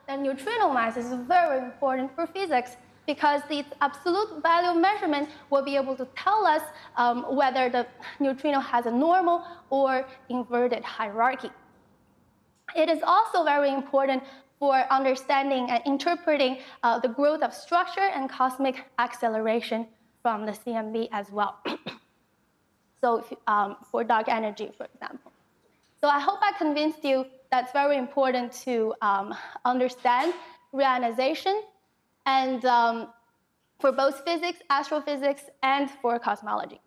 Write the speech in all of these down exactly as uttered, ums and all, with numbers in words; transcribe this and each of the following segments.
that neutrino mass is very important for physics, because the absolute value measurement will be able to tell us um, whether the neutrino has a normal or inverted hierarchy. It is also very important for understanding and interpreting uh, the growth of structure and cosmic acceleration from the C M B as well. So if, um, for dark energy, for example. So I hope I convinced you that's very important to um, understand reionization, and um, for both physics, astrophysics, and for cosmology.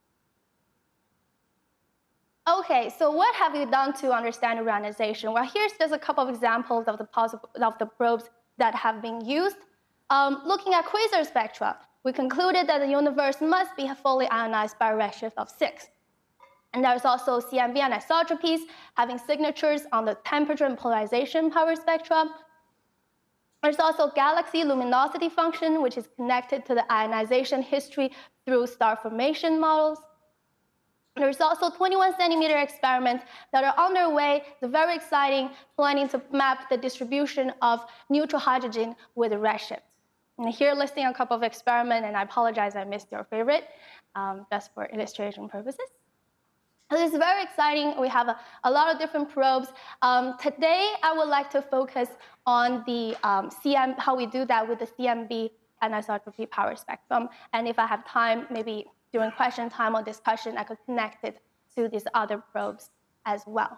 Okay, so what have we done to understand reionization? Well, here's just a couple of examples of the, possible, of the probes that have been used. Um, looking at quasar spectra, we concluded that the universe must be fully ionized by a redshift of six. And there's also C M B anisotropies having signatures on the temperature and polarization power spectra. There's also galaxy luminosity function, which is connected to the ionization history through star formation models. There's also twenty-one centimeter experiments that are underway. They're very exciting, planning to map the distribution of neutral hydrogen with a redshift. And here listing a couple of experiments, and I apologize I missed your favorite, um, just for illustration purposes. This is very exciting. We have a, a lot of different probes. Um, today, I would like to focus on the um, C M, how we do that with the C M B anisotropy power spectrum. And if I have time, maybe during question time or discussion, I could connect it to these other probes as well.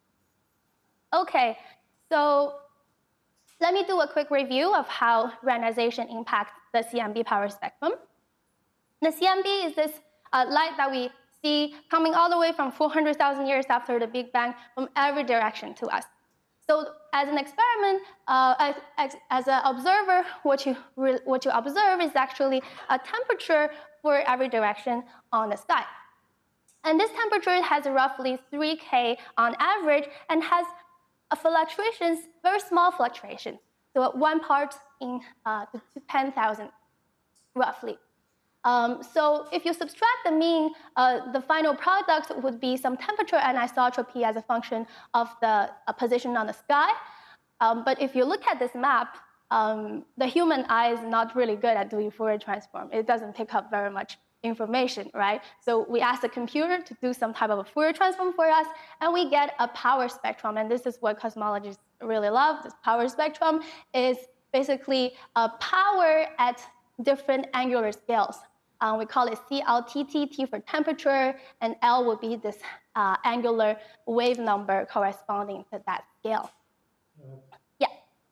Okay, so let me do a quick review of how reionization impacts the C M B power spectrum. The C M B is this uh, light that we see coming all the way from four hundred thousand years after the Big Bang from every direction to us. So as an experiment, uh, as, as, as an observer, what you, what you observe is actually a temperature for every direction on the sky. And this temperature has roughly three K on average and has a fluctuations, very small fluctuations. So one part in uh, to ten thousand, roughly. Um, so if you subtract the mean, uh, the final product would be some temperature anisotropy as a function of the uh, position on the sky. Um, but if you look at this map, um, the human eye is not really good at doing Fourier transform. It doesn't pick up very much information, right? So we ask the computer to do some type of a Fourier transform for us, and we get a power spectrum. And this is what cosmologists really love. This power spectrum is basically a power at different angular scales. Um, we call it C L T T, T for temperature, and L would be this uh, angular wave number corresponding to that scale. Uh, yeah.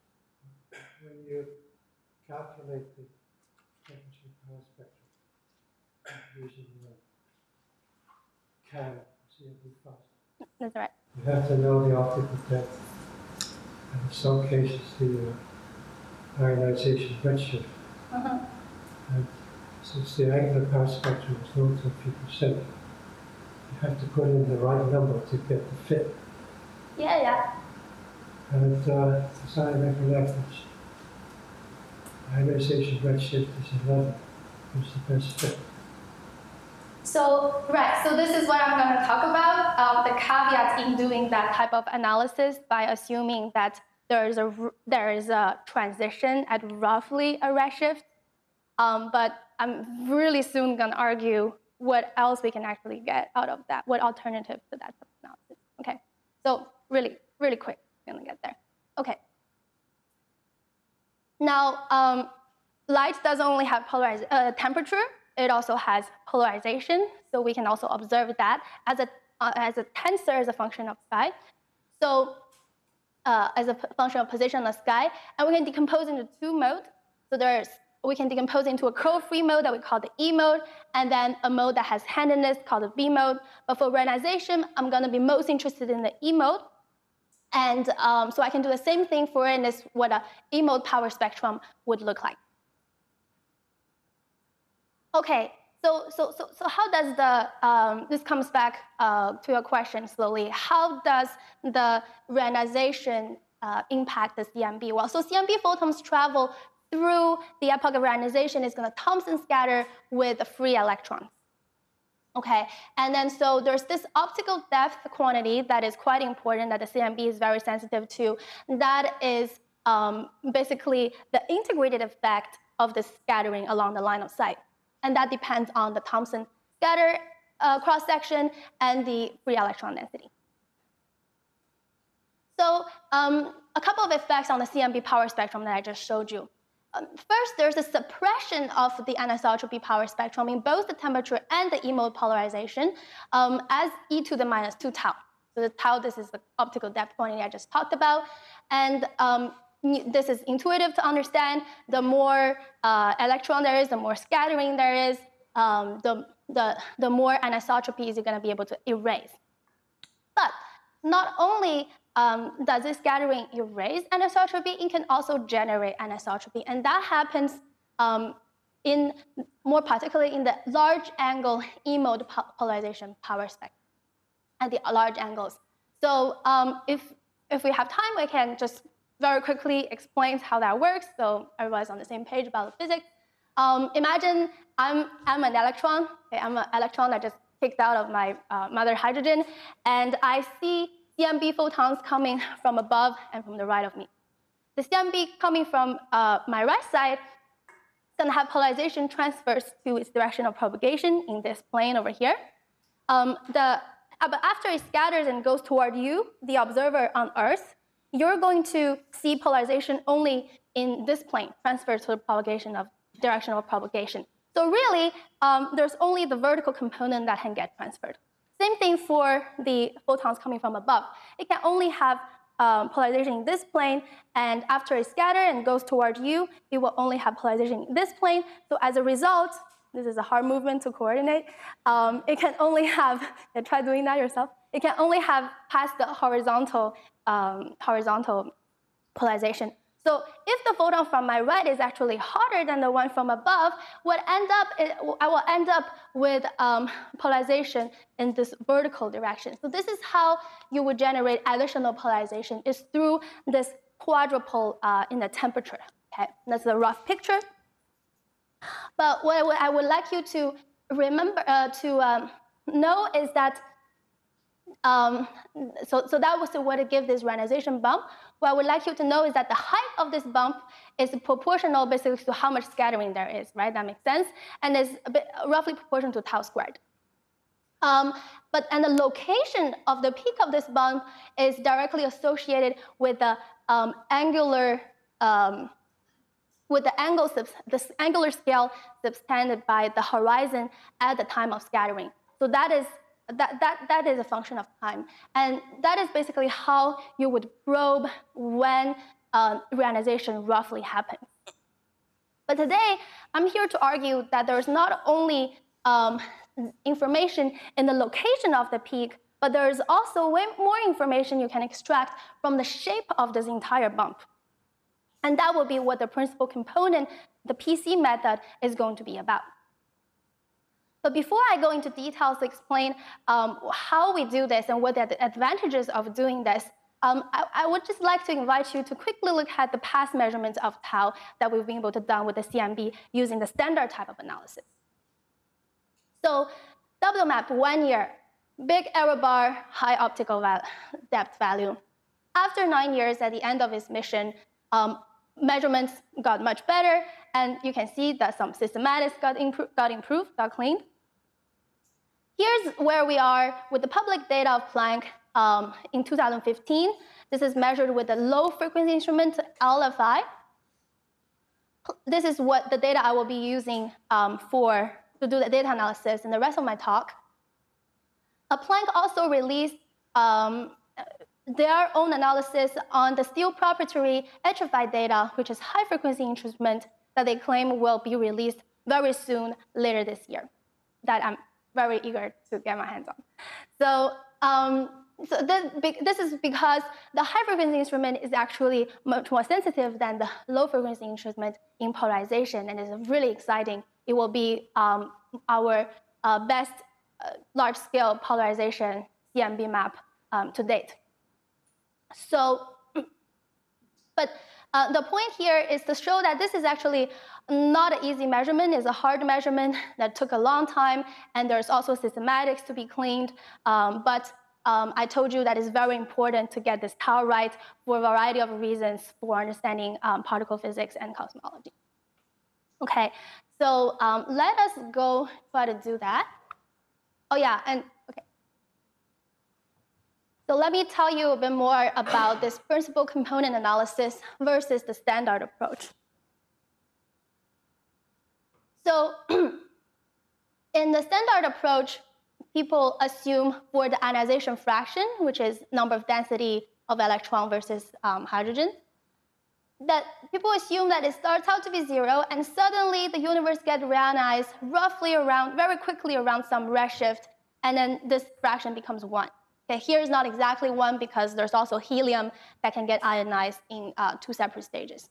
When you calculate the temperature power spectrum using the C A M, C M B fast, that's right. you have to know the optical depth, and in some cases the uh, ionization redshift. Uh-huh. And since the angular power spectrum is known to a few percent, you have to put in the right number to get the fit. Yeah, yeah. And uh, as I recollect, ionization redshift is eleven, which is the best fit. So, right, so this is what I'm going to talk about, um, the caveats in doing that type of analysis by assuming that there is a, there is a transition at roughly a redshift. Um, but I'm really soon going to argue what else we can actually get out of that, what alternative to that analysis. Okay, so really, really quick, I'm going to get there. Okay. Now, um, light doesn't only have polariz uh, temperature, it also has polarization, so we can also observe that as a, uh, as a tensor as a function of sky. So uh, as a function of position on the sky, and we can decompose into two modes. So there's we can decompose into a curl-free mode that we call the E mode, and then a mode that has handedness called the B mode. But for reionization, I'm going to be most interested in the E mode. And um, so I can do the same thing for it, and this what a E mode power spectrum would look like. Okay, so so so so how does the um, this comes back uh, to your question slowly? How does the reionization uh, impact the C M B? Well, so C M B photons travel through the epoch of reionization is going to Thomson scatter with free electrons. Okay, and then so there's this optical depth quantity that is quite important that the C M B is very sensitive to. That is um, basically the integrated effect of the scattering along the line of sight. And that depends on the Thomson scatter uh, cross-section and the free electron density. So um, a couple of effects on the C M B power spectrum that I just showed you. Um, first, there's a suppression of the anisotropy power spectrum in both the temperature and the E-mode polarization um, as e to the minus two tau. So the tau, this is the optical depth quantity I just talked about. And um, this is intuitive to understand. The more uh, electron there is, the more scattering there is, um, the, the, the more anisotropies you're going to be able to erase. But not only um, does this scattering erase anisotropy, it can also generate anisotropy. And that happens um, in more particularly in the large angle E-mode polarization power spectrum at the large angles. So um, if, if we have time, we can just very quickly explain how that works so everybody's on the same page about the physics. Um, imagine I'm, I'm an electron. Okay, I'm an electron that just kicked out of my uh, mother hydrogen, and I see C M B photons coming from above and from the right of me. The C M B coming from uh, my right side is going to have polarization transfers to its direction of propagation in this plane over here. Um, the, but after it scatters and goes toward you, the observer on Earth, you're going to see polarization only in this plane, transfer to the propagation of direction of propagation. So really, um, there's only the vertical component that can get transferred. Same thing for the photons coming from above. It can only have um, polarization in this plane, and after it scatters and goes toward you, it will only have polarization in this plane. So as a result, this is a hard movement to coordinate. Um, it can only have, yeah, try doing that yourself. It can only have past the horizontal, um, horizontal polarization. So if the photon from my right is actually hotter than the one from above, what end up is, I will end up with um, polarization in this vertical direction. So this is how you would generate additional polarization, is through this quadrupole uh, in the temperature. Okay, that's a rough picture. But what I would, I would like you to remember, uh, to um, know is that, um, so, so that was the way to give this ionization bump. What I would like you to know is that the height of this bump is proportional basically to how much scattering there is, right? That makes sense. And is a bit roughly proportional to tau squared. Um, but, and the location of the peak of this bump is directly associated with the um, angular, um, with the angle, the angular scale subtended by the horizon at the time of scattering. So that is, that, that, that is a function of time. And that is basically how you would probe when uh, reionization roughly happens. But today, I'm here to argue that there is not only um, information in the location of the peak, but there is also way more information you can extract from the shape of this entire bump. And that will be what the principal component, the P C method, is going to be about. But before I go into details to explain um, how we do this and what are the advantages of doing this, um, I, I would just like to invite you to quickly look at the past measurements of tau that we've been able to do with the C M B using the standard type of analysis. So W map, one year, big error bar, high optical val depth value. After nine years, at the end of its mission, um, measurements got much better, and you can see that some systematics got, impro got improved, got cleaned. Here's where we are with the public data of Planck um, in two thousand fifteen. This is measured with a low-frequency instrument, L F I. This is what the data I will be using um, for to do the data analysis in the rest of my talk. Uh, Planck also released um, their own analysis on the steel proprietary H F I data, which is high-frequency instrument that they claim will be released very soon, later this year, that I'm very eager to get my hands on. So, um, so this, this is because the high-frequency instrument is actually much more sensitive than the low-frequency instrument in polarization, and it's really exciting. It will be um, our uh, best uh, large-scale polarization C M B map um, to date. So, but uh, the point here is to show that this is actually not an easy measurement. It's a hard measurement that took a long time, and there's also systematics to be cleaned. Um, but um, I told you that it's very important to get this tau right for a variety of reasons for understanding um, particle physics and cosmology. Okay, so um, let us go try to do that. Oh yeah, and okay. So let me tell you a bit more about this principal component analysis versus the standard approach. So in the standard approach, people assume for the ionization fraction, which is number of density of electron versus um, hydrogen, that people assume that it starts out to be zero, and suddenly the universe gets reionized roughly around, very quickly around some redshift, and then this fraction becomes one. Okay, here is not exactly one because there's also helium that can get ionized in uh, two separate stages.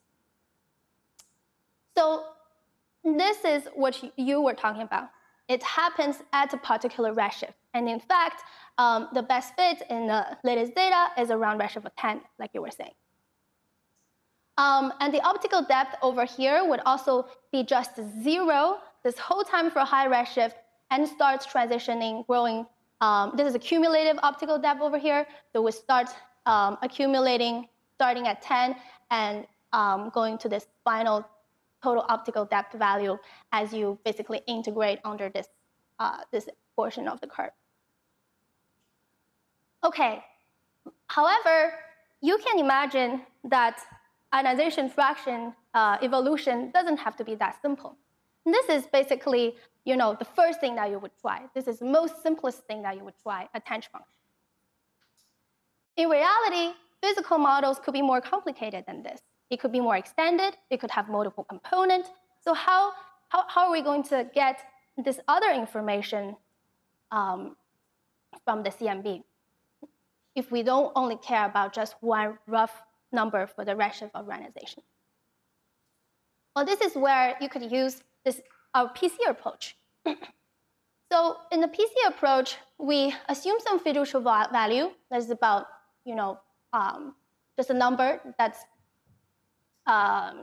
So this is what you were talking about. It happens at a particular redshift. And in fact, um, the best fit in the latest data is around redshift of ten, like you were saying. Um, and the optical depth over here would also be just zero this whole time for high redshift and starts transitioning, growing. Um, this is a cumulative optical depth over here. So we start um, accumulating, starting at ten, and um, going to this final total optical depth value as you basically integrate under this, uh, this portion of the curve. Okay, however, you can imagine that ionization fraction uh, evolution doesn't have to be that simple. And this is basically, you know, the first thing that you would try. This is the most simplest thing that you would try, a Tench function. In reality, physical models could be more complicated than this. It could be more extended. It could have multiple components. So how, how, how are we going to get this other information um, from the C M B if we don't only care about just one rough number for the redshift of ionization? Well, this is where you could use this our P C approach. So in the P C approach, we assume some fiducial value that is about, you know, um, just a number that's um,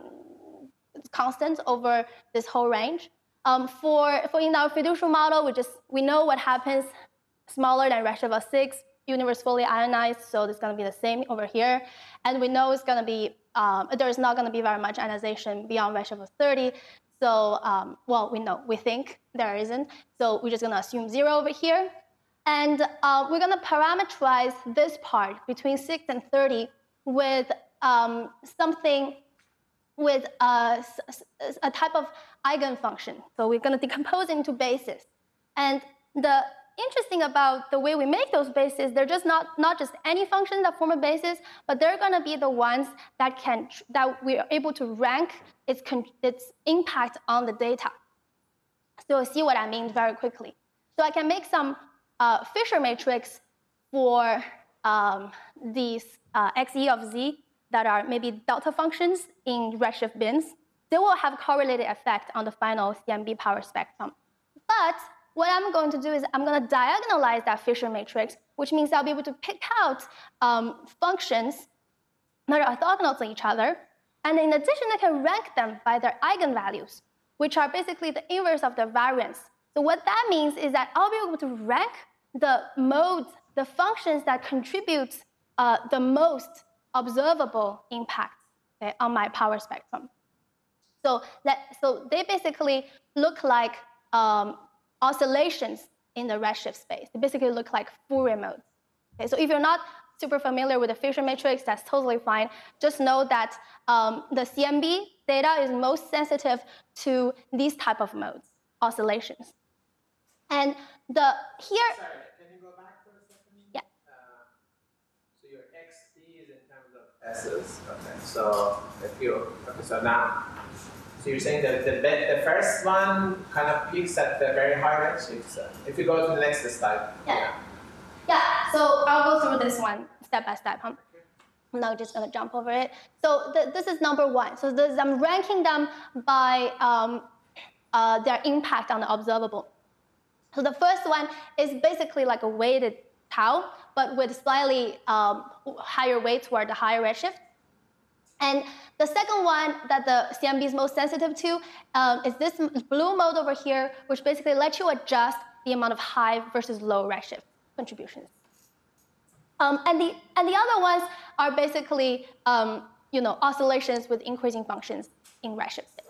constant over this whole range. Um, for, for in our fiducial model, we just we know what happens smaller than redshift of six, universe fully ionized, so it's going to be the same over here. And we know it's going to be, um, there's not going to be very much ionization beyond redshift of thirty. So, um, well, we know, we think there isn't. So we're just going to assume zero over here. And uh, we're going to parameterize this part between six and thirty with um, something with a, a type of eigenfunction. So we're going to decompose into bases. And the interesting about the way we make those bases, they're just not, not just any functions that form a basis, but they're going to be the ones that, can, that we are able to rank its, its impact on the data. So you'll see what I mean very quickly. So I can make some uh, Fisher matrix for um, these uh, xe of z that are maybe delta functions in redshift bins. They will have correlated effect on the final C M B power spectrum. But what I'm going to do is I'm going to diagonalize that Fisher matrix, which means I'll be able to pick out um, functions that are orthogonal to each other. And in addition, I can rank them by their eigenvalues, which are basically the inverse of their variance. So what that means is that I'll be able to rank the modes, the functions that contribute uh, the most observable impact, okay, on my power spectrum. So, that, so they basically look like um, oscillations in the redshift space. They basically look like Fourier modes. Okay, so if you're not super familiar with the Fisher matrix, that's totally fine. Just know that um, the C M B data is most sensitive to these type of modes, oscillations. And the here. Sorry, can you go back for a second? Yeah. Uh, so your X D is in terms of S's. Okay. So if you okay, so now. So you're saying that the, the first one kind of peaks at the very high redshift. If you go to the next slide. Yeah. Yeah, so I'll go through this one step by step. Huh? I'm not just going to jump over it. So th this is number one. So this, I'm ranking them by um, uh, their impact on the observable. So the first one is basically like a weighted tau, but with slightly um, higher weight toward the higher redshift. And the second one that the C M B is most sensitive to um, is this blue mode over here, which basically lets you adjust the amount of high versus low redshift contributions. Um, and, the, and the other ones are basically um, you know, oscillations with increasing functions in redshift space.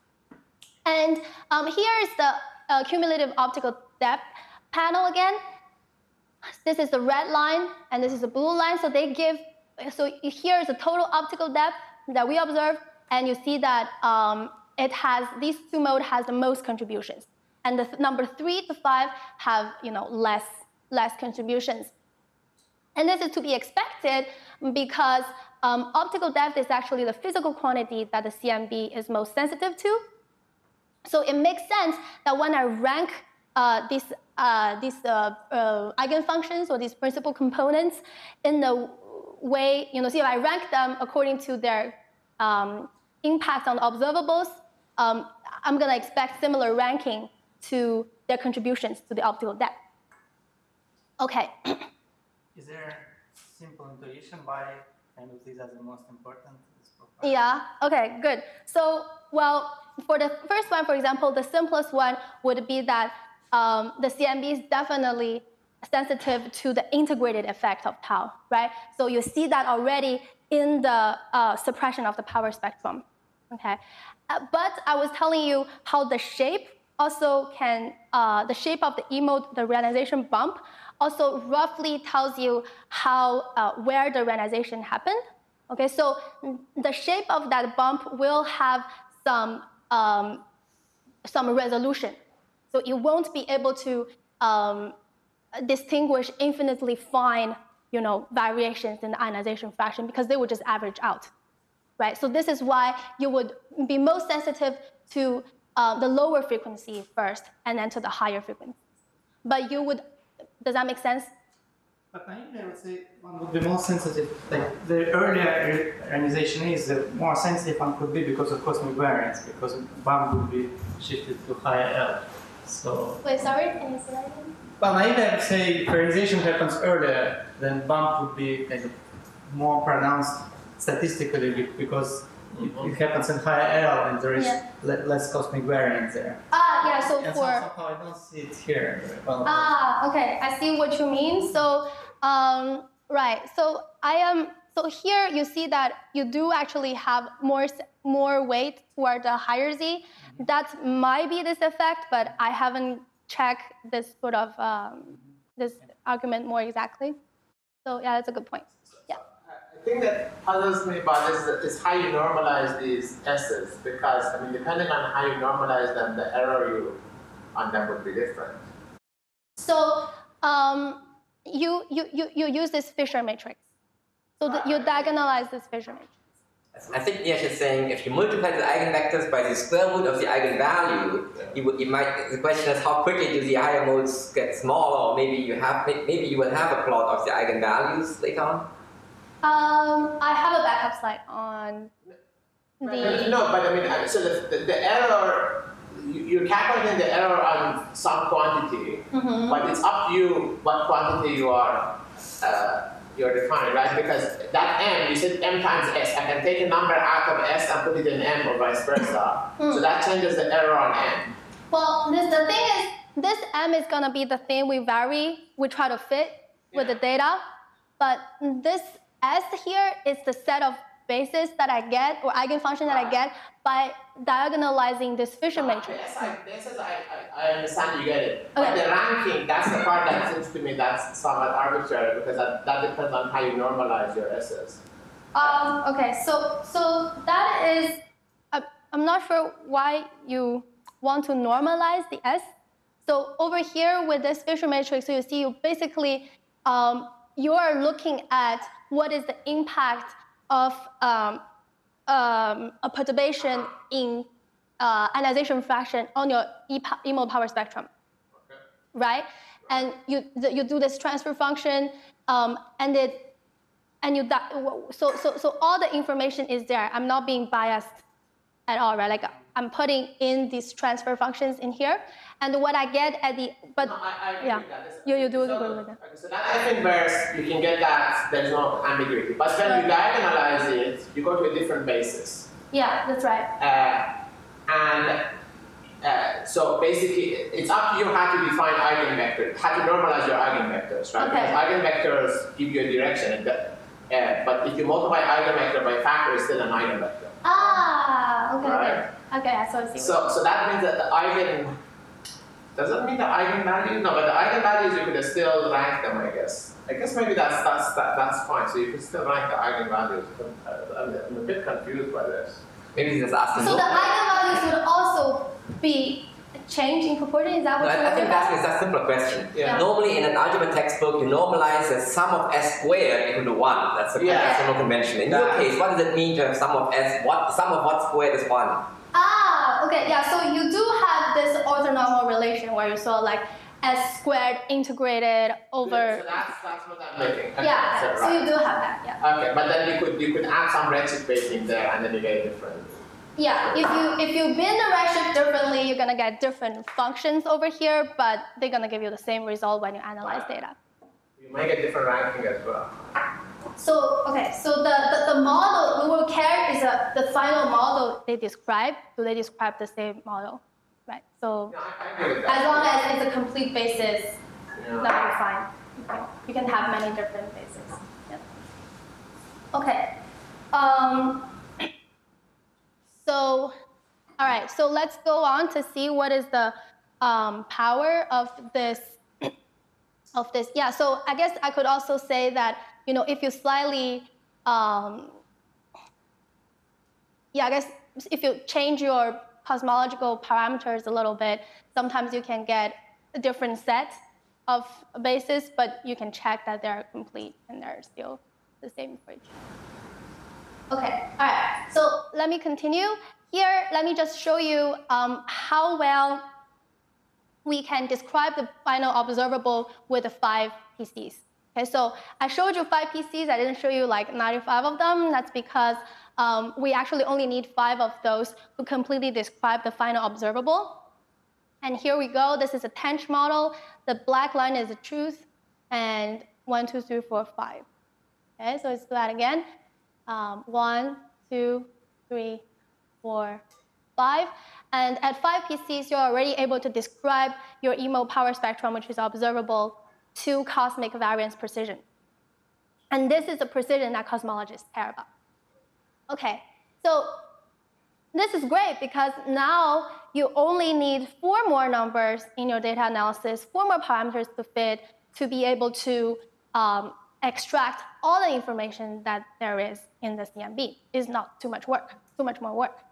And um, here is the uh, cumulative optical depth panel again. This is the red line, and this is the blue line. So they give, so here is the total optical depth that we observe, and you see that um, it has, these two modes has the most contributions. And the th number three to five have, you know, less, less contributions. And this is to be expected because um, optical depth is actually the physical quantity that the C M B is most sensitive to. So it makes sense that when I rank uh, these, uh, these uh, uh, eigenfunctions or these principal components in the way, you know, see if I rank them according to their um, impact on the observables, um, I'm going to expect similar ranking to their contributions to the optical depth. Okay. Is there simple intuition why kind of these are the most important? This yeah, okay, good. So, well, for the first one, for example, the simplest one would be that um, the C M B is definitely sensitive to the integrated effect of tau, right? So you see that already in the uh, suppression of the power spectrum, okay? Uh, but I was telling you how the shape also can, uh, the shape of the E mode, the reionization bump, also roughly tells you how, uh, where the reionization happened. Okay, so the shape of that bump will have some, um, some resolution. So you won't be able to um, distinguish infinitely fine, you know, variations in the ionization fraction because they would just average out, right? So this is why you would be most sensitive to uh, the lower frequency first and then to the higher frequency. But you would, does that make sense? But naively, I would say one would be more sensitive. Like the earlier ionization is, the more sensitive one could be because of cosmic variance, because bump would be shifted to higher L. So. Wait, sorry, can you say that again? Well, naively, I would say if ionization happens earlier, then bump would be kind of more pronounced statistically because it, it happens in higher L and there is yeah. le less cosmic variance there. Ah, yeah, so and for... somehow I don't see it here very well. Ah, okay, I see what you mean. So, um, right, so I am, so here you see that you do actually have more, more weight toward the higher Z. Mm-hmm. That might be this effect, but I haven't checked this sort of, um, this argument more exactly. So yeah, that's a good point. Yeah. I think that puzzles me about this is how you normalize these S's, because I mean, depending on how you normalize them, the error you on them would be different. So um, you, you, you, you use this Fisher matrix. So that you diagonalize this Fisher matrix. I think Nietzsche is saying if you multiply the eigenvectors by the square root of the eigenvalue, you, would, you might. The question is how quickly do the higher modes get smaller, or maybe you have maybe you will have a plot of the eigenvalues later on. Um, I have a backup slide on the. No, but I mean, so the, the, the error, you're calculating the error on some quantity, mm-hmm. but it's up to you what quantity you are uh, you're defining, right? Because that m, you said m times s. I can take a number out of s and put it in m, or vice versa. Mm. So that changes the error on m. Well, this, the thing is, this m is going to be the thing we vary, we try to fit with yeah. the data, but this S here is the set of bases that I get, or eigenfunction that I get, by diagonalizing this Fisher matrix. Yes, I, this is, I, I, I understand you get it. Okay. But the ranking, that's the part that seems to me that's somewhat arbitrary, because that, that depends on how you normalize your S's. Um, okay, so, so that is, uh, I'm not sure why you want to normalize the S. So over here with this Fisher matrix, so you see you basically, um, you are looking at what is the impact of um, um, a perturbation in uh, ionization fraction on your E mode power spectrum, okay. right? And you you do this transfer function, um, and it and you so so so all the information is there. I'm not being biased at all, right? Like I'm putting in these transfer functions in here, and what I get at the but no, I, I agree yeah, with that. you you do so, agree with that. Okay, so that F inverse, you can get that. There's no ambiguity, but when you diagonalize it, you go to a different basis. Yeah, that's right. Uh, and Uh, so basically, it's up to you how to define eigenvectors, how to normalize your eigenvectors, right? Okay. Because eigenvectors give you a direction, and that, uh, but if you multiply eigenvector by factor, it's still an eigenvector. Ah, okay, Right. okay. Okay, so I see. So, so that means that the eigen, does that mean the eigenvalue? No, but the eigenvalues you could still rank them, I guess. I guess maybe that's that's that, that's fine. So you could still rank the eigenvalues. I'm, I'm a bit confused by this. Maybe just ask them. So the eigenvalues would also be changing proportion. Is that No, what you're I, I think looking at? that's, that's a simpler question. Yeah. Normally in an algebra textbook, you normalize the sum of s squared equal to one. That's the Yeah. conventional convention. In your That- case, what does it mean to have sum of s? What sum of what squared is one? Ah, okay, yeah. So you do have this orthonormal relation where you saw like s squared integrated over. So that's that's what I'm looking. Okay, Yeah, so, so right. you do have that. Yeah. Okay, but then you could you could add some redshift weighting there, and then you get a different. Yeah. If you if you bin the redshift differently, you're gonna get different functions over here, but they're gonna give you the same result when you analyze data. You might get different ranking as well. So okay, so the, the, the model we will care is a, the final model they describe. Do they describe the same model? Right. So Yeah, I, I agree with that. as long as it's a complete basis, Yeah. that'll be fine. You can, you can have many different bases. Yeah. Okay. Um, so, all right. So let's go on to see what is the um, power of this. Of this, yeah. So I guess I could also say that you know if you slightly, um, yeah, I guess if you change your cosmological parameters a little bit, sometimes you can get a different set of bases, but you can check that they're complete and they're still the same for each other. Okay, all right. So let me continue. Here, let me just show you um, how well we can describe the final observable with the five P Cs. Okay, so I showed you five P Cs. I didn't show you like ninety-five of them. That's because um, we actually only need five of those to completely describe the final observable. And here we go. This is a Tench model. The black line is the truth, and one, two, three, four, five. Okay, so let's do that again. Um, one, two, three, four, five. And at five P Cs, you're already able to describe your E-mode power spectrum, which is observable to cosmic variance precision. And this is the precision that cosmologists care about. Okay, so this is great because now you only need four more numbers in your data analysis, four more parameters to fit to be able to um, extract all the information that there is in the C M B. It's not too much work, too much more work.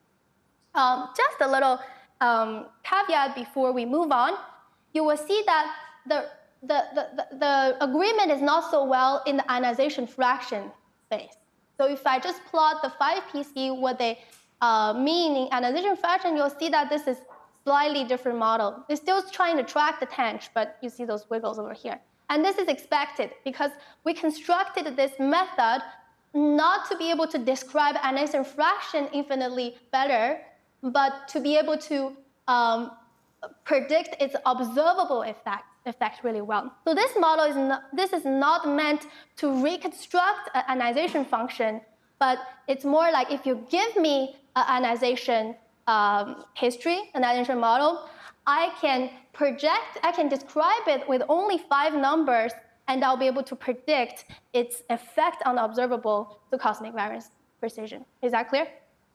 Um, just a little um, caveat before we move on. You will see that the, the, the, the, the agreement is not so well in the ionization fraction space. So if I just plot the five P C, what they uh, mean in ionization fraction, you'll see that this is slightly different model. It's still trying to track the Tench, but you see those wiggles over here. And this is expected because we constructed this method not to be able to describe ionization fraction infinitely better, but to be able to um, predict its observable effect, effect really well. So this model is not, this is not meant to reconstruct an ionization function, but it's more like if you give me an ionization um, history, an ionization model, I can project, I can describe it with only five numbers, and I'll be able to predict its effect on the observable to cosmic variance precision. Is that clear?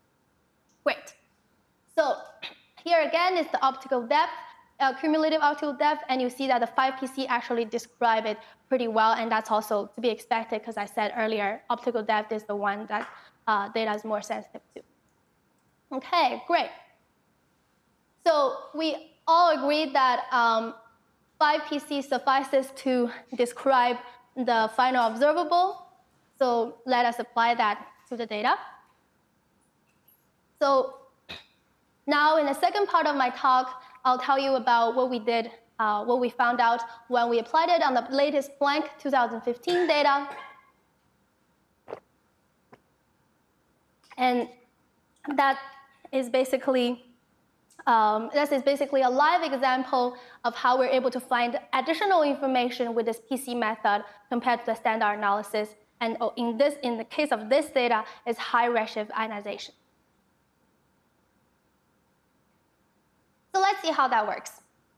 Great. So here again is the optical depth, uh, cumulative optical depth, and you see that the five P C actually describe it pretty well, and that's also to be expected because I said earlier, optical depth is the one that uh, data is more sensitive to. Okay, great. So we all agreed that um, five P C suffices to describe the final observable. So let us apply that to the data. So now in the second part of my talk, I'll tell you about what we did, uh, what we found out when we applied it on the latest Planck two thousand fifteen data. And that is basically Um, this is basically a live example of how we're able to find additional information with this P C method compared to the standard analysis. And in this, in the case of this data, is high redshift ionization. let's see how that works.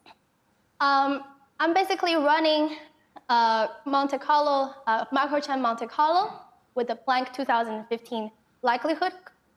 Um, I'm basically running uh, Monte Carlo, uh, microchain Monte Carlo with the Planck two thousand fifteen likelihood.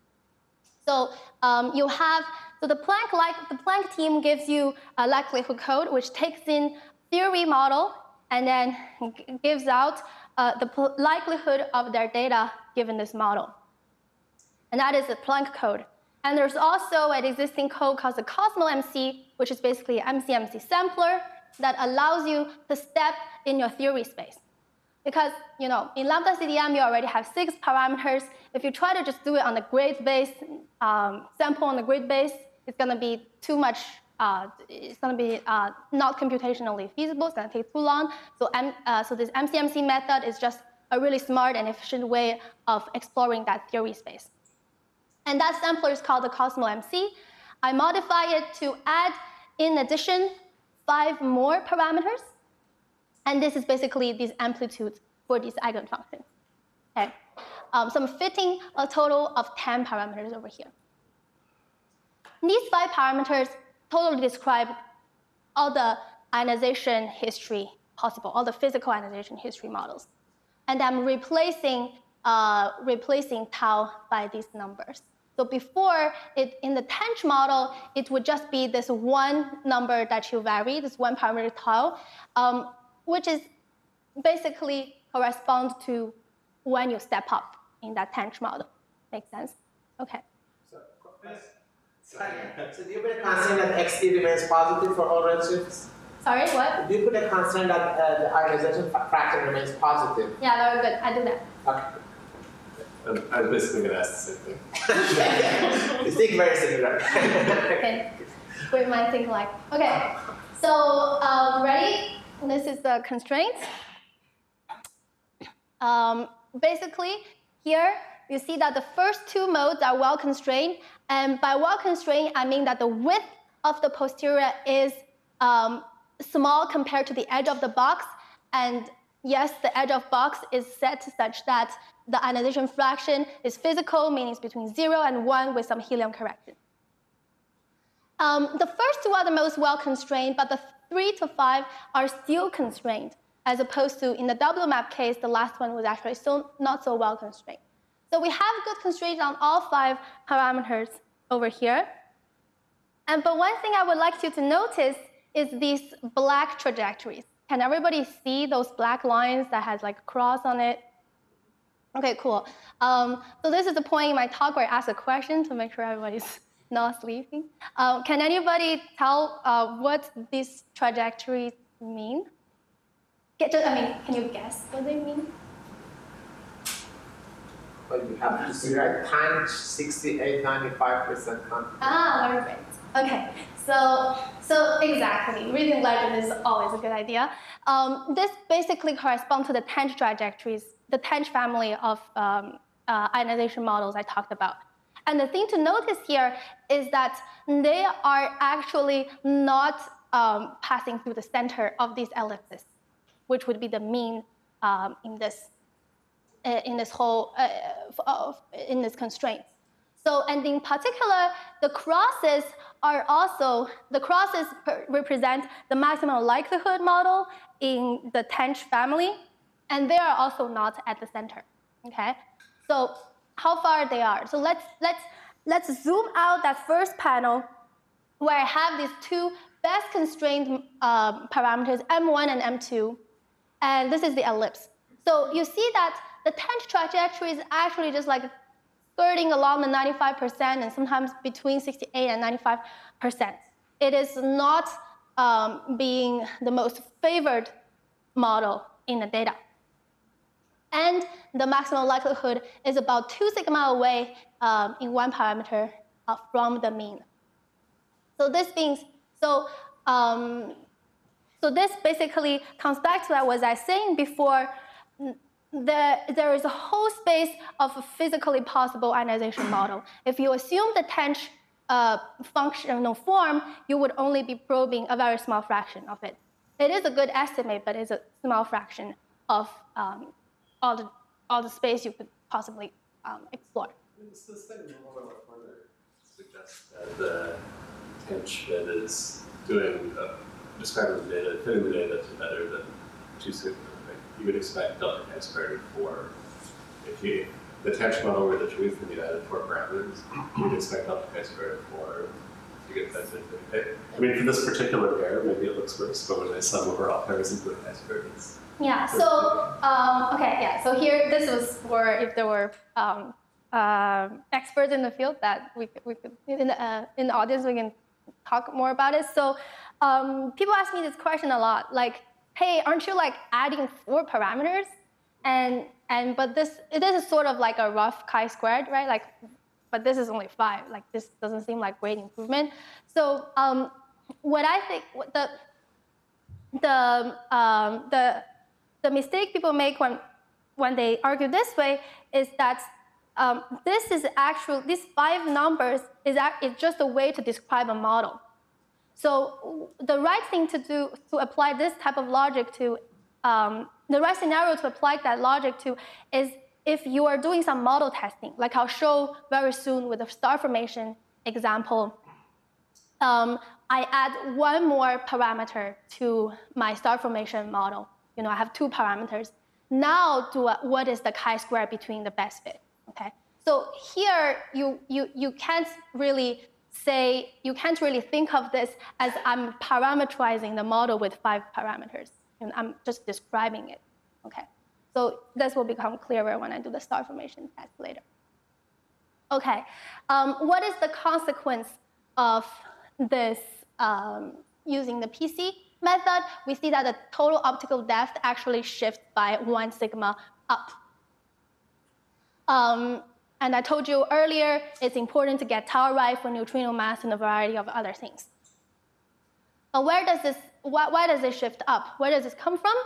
So um, you have, so the Planck, like, the Planck team gives you a likelihood code which takes in theory model and then gives out uh, the likelihood of their data given this model. And that is the Planck code. And there's also an existing code called the Cosmo M C, which is basically an M C M C sampler that allows you to step in your theory space. Because, you know, in Lambda C D M, you already have six parameters. If you try to just do it on the grid base, um, sample on the grid base, it's going to be too much, uh, it's going to be uh, not computationally feasible. It's going to take too long. So, M, uh, so this M C M C method is just a really smart and efficient way of exploring that theory space. And that sampler is called the Cosmo M C. I modify it to add, in addition, five more parameters. And this is basically these amplitudes for these eigenfunctions. Okay. Um, so I'm fitting a total of ten parameters over here. These five parameters totally describe all the ionization history possible, all the physical ionization history models. And I'm replacing, uh, replacing tau by these numbers. So before, it, in the Tench model, it would just be this one number that you vary, this one parameter tau, um, which is basically corresponds to when you step up in that Tench model. Makes sense? Okay. So, sorry. So do you put a constant that X T remains positive for all redshifts? Sorry, what? Do you put a constant that uh, the ionization fraction remains positive? Yeah, very good. I do that. Okay. I'm, I was basically going to ask the same thing. You think very similar. Okay. Great mind think alike. Okay. So, um, ready? This is the constraints. Um, basically, here you see that the first two modes are well constrained. And by well constrained, I mean that the width of the posterior is um, small compared to the edge of the box. And yes, the edge of box is set such that the ionization fraction is physical, meaning it's between zero and one with some helium correction. Um, the first two are the most well constrained, but the three to five are still constrained, as opposed to in the double map case, the last one was actually still not so well constrained. So we have good constraints on all five parameters over here. And but one thing I would like you to notice is these black trajectories. Can everybody see those black lines that has like a cross on it? Okay, cool. Um, so this is the point in my talk where I ask a question to make sure everybody's not sleeping. Um, can anybody tell uh, what these trajectories mean? Get to, I mean, can you guess what they mean? Well, you have to see right Tanch sixty-eight, ninety-five percent confidence. Ah, very great. Okay, so so exactly, reading legend is always a good idea. Um, this basically corresponds to the Tench trajectories, the Tench family of um, uh, ionization models I talked about. And the thing to notice here is that they are actually not um, passing through the center of these ellipses, which would be the mean um, in this uh, in this whole uh, in this constraint. So, and in particular, the crosses are also, the crosses represent the maximum likelihood model in the Tench family, and they are also not at the center, okay? So how far they are. So let's, let's, let's zoom out that first panel where I have these two best constrained um, parameters, M one and M two, and this is the ellipse. So you see that the Tench trajectory is actually just like skirting along the ninety-five percent and sometimes between sixty-eight and ninety-five percent. It is not um, being the most favored model in the data. And the maximum likelihood is about two sigma away um, in one parameter uh, from the mean. So this means, so, um, so this basically comes back to what I was saying before. The, there is a whole space of a physically possible ionization model. If you assume the Tench uh, functional form, you would only be probing a very small fraction of it. It is a good estimate, but it's a small fraction of um, all, the, all the space you could possibly um, explore. This, this thing in the lower left corner suggests that the tench that is doing uh, describing the data, fitting the data to better than two sigma. Like you would expect delta chi squared of four. If you the tench model were the truth and you added four parameters, you'd expect delta chi squared of four to get that fit. I mean, for this particular pair, maybe it looks worse, but when I sum over all pairs and put chi squared, it's Yeah, so, um, okay, yeah, so here, this was for if there were um, uh, experts in the field that we could, we could in, the, uh, in the audience, we can talk more about it. So um, people ask me this question a lot, like, hey, aren't you like adding four parameters? And, and but this, this is sort of like a rough chi-squared, right? Like, but this is only five, like this doesn't seem like great improvement. So um, what I think, what the, the, um, the, The mistake people make when, when they argue this way is that um, this is actually, these five numbers is, act, is just a way to describe a model. So the right thing to do, to apply this type of logic to, um, the right scenario to apply that logic to is if you are doing some model testing, like I'll show very soon with the star formation example. Um, I add one more parameter to my star formation model. You know, I have two parameters. Now, do a, what is the chi-square between the best fit? Okay. So here, you you you can't really say you can't really think of this as I'm parameterizing the model with five parameters, and I'm just describing it. Okay. So this will become clearer when I do the star formation test later. Okay. Um, what is the consequence of this um, using the P C method? We see that the total optical depth actually shifts by one sigma up. Um, and I told you earlier, it's important to get tau right for neutrino mass and a variety of other things. But where does this, why, why does it shift up? Where does this come from?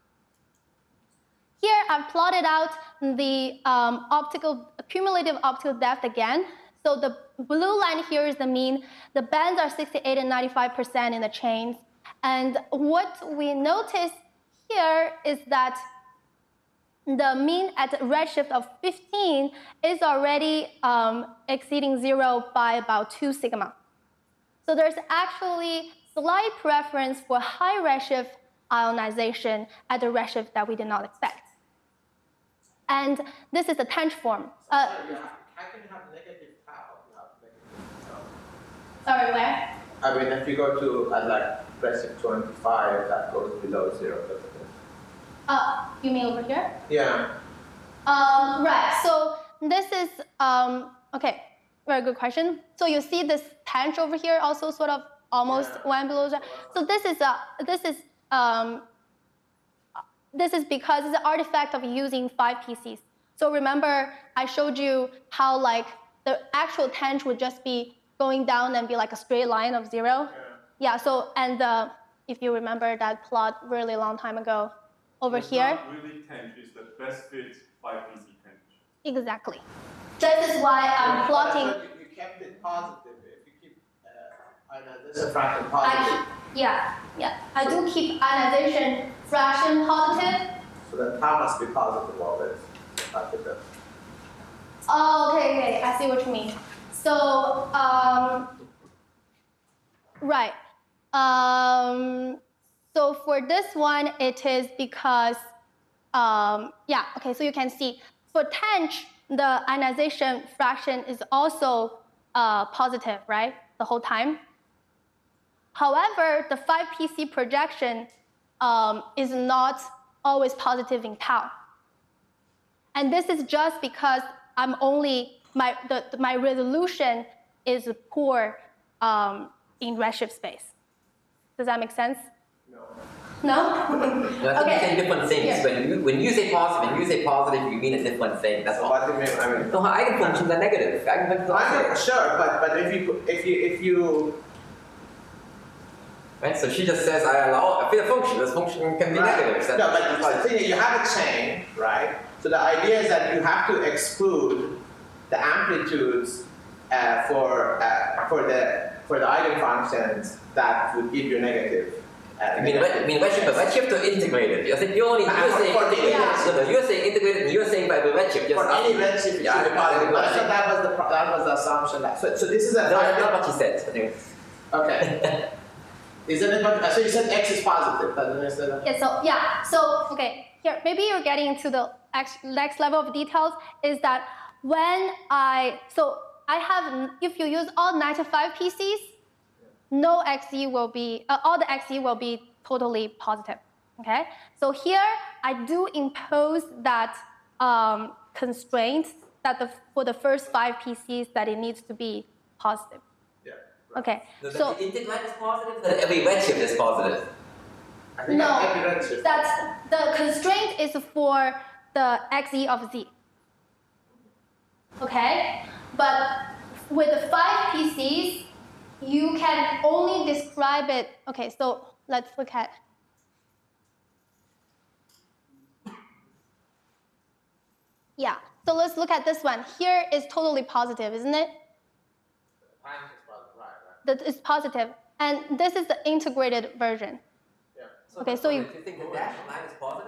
Here, I've plotted out the um, optical, cumulative optical depth again. So the blue line here is the mean. The bands are sixty-eight and ninety-five percent in the chains. And what we notice here is that the mean at redshift of fifteen is already um, exceeding zero by about two sigma. So there's actually slight preference for high redshift ionization at the redshift that we did not expect. And this is the tench form. Uh, I can have negative tau. sorry, where? I mean, if you go to uh, like redshift twenty-five, that goes below zero. Uh, you mean over here? Yeah. Um, right. So this is um, okay. Very good question. So you see this tench over here, also sort of almost Yeah. one below zero. So this is a this is um, this is because it's an artifact of using five P Cs. So remember, I showed you how like the actual tench would just be going down and be like a straight line of zero. Yeah. Yeah. So and uh, if you remember that plot really long time ago, over it's here. Not really tench, it's the best fit five P C tench. Exactly. This is why I'm plotting. But you, you kept it positive. If you keep uh, ionization fraction I positive, keep, yeah, yeah. I do keep ionization fraction positive. so then tau must be positive always. Like this. Oh, okay, okay. I see what you mean. So, um, right. Um, so for this one, it is because, um, yeah. Okay. So you can see for tench, the ionization fraction is also uh, positive, right, the whole time. However, the five P C projection um, is not always positive in tau. And this is just because I'm only, my, the, my resolution is poor um, in redshift space. Does that make sense? No. No? No, I think Okay. you say different things. Yeah. When you when you say positive, when you say positive, you mean a different thing. That's So all. what do you mean? I mean, No, eigenfunctions are negative. Eigenfunctions are I know, positive. sure, but but if you if you if you Right? So she just says, I allow a fit function. This function can be right. negative. So No, but that's the why- thing is, you have a chain, right? So the idea is that you have to exclude the amplitudes uh, for uh, for the for the eigenfunctions that would give you negative. Uh, I mean, I mean, redshift, but redshift are integrated. I think you only Ah, you're for- saying for the integrated. index. No, no, you're saying integrated, and you're saying by the redshift. Just For any redshift, it Yeah, should be I- I- positive. I- But I thought that was the pro- that was the assumption. That, so so this is a No, that's not what she said. I think. Okay. Isn't it? Not, so you said x is positive. Doesn't it say that? Yeah, so yeah, so okay, here maybe you're getting into the ex- next level of details is that when I so I have if you use all ninety-five P Cs, no X E will be uh, all the X E will be totally positive. Okay, so here I do impose that um, constraint that the, for the first five P Cs that it needs to be positive. Yeah. Okay, So, so the integrand is positive, that every redshift is positive. I think no, every redshift. that's the constraint is for the X E of Z. Okay, but with the five P Cs, you can only describe it. Okay, so let's look at. Yeah, so let's look at this one. Here is totally positive, isn't it? Times is positive, right, right. That is positive, and this is the integrated version. Yeah. So Okay, so you- do you think the dashed line is positive?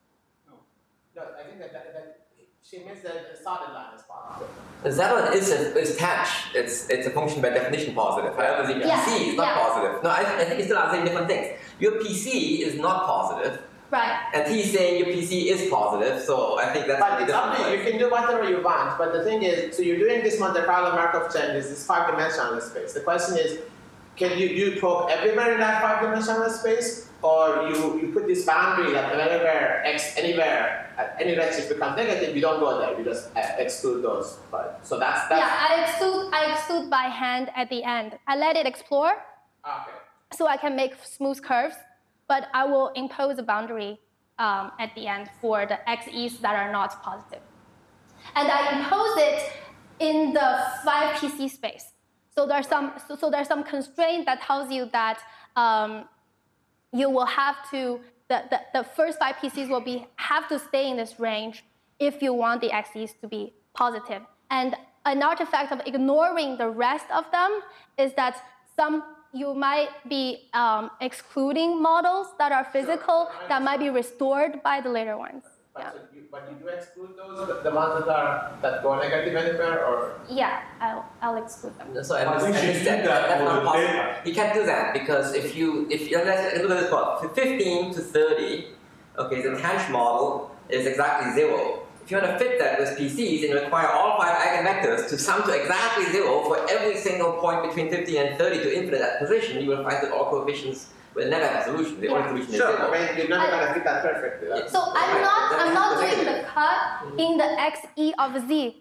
No, I think that, that, that she means that the solid line is positive. The Z one is a, is tanh. It's it's a function by definition positive. However, the Yeah, P C is not yeah. positive. No, I, I think you're still saying different things. Your P C is not positive, Right. and he's saying your P C is positive. So I think that's But the it's up to you. You difference. can do whatever you want. But the thing is, so you're doing this Monte Carlo Markov chain, is this five-dimensional space. The question is, can you do probe everywhere in that five-dimensional space, or you, you put this boundary that whenever x anywhere at any redshift becomes negative, you don't go there. You just uh, exclude those. But so that's that's Yeah, I exclude I exclude by hand at the end. I let it explore, okay. so I can make smooth curves, but I will impose a boundary um, at the end for the X Es that are not positive. And I impose it in the five P C space. So there's some so, so there's some constraint that tells you that um, you will have to the, the, the first five P Cs will be have to stay in this range if you want the X Es to be positive. And an artifact of ignoring the rest of them is that some you might be um, excluding models that are physical that might be restored by the later ones. But, Yeah, so you, but you do exclude those, the, the ones that are that go negative anywhere, or yeah I'll, I'll exclude them. So I I think understand she that, did that that's for not the possible. data. You can't do that because if you if you let's look at this plot, fifteen to thirty, okay, the tanh model is exactly zero. If you want to fit that with P Cs and you require all five eigenvectors to sum to exactly zero for every single point between fifteen and thirty to infinite that position, you will find that all coefficients will never have a solution. The Yeah. only solution sure, is zero. I mean you're never gonna fit that perfectly. That's- So I'm not I'm not doing the cut in the X E of Z,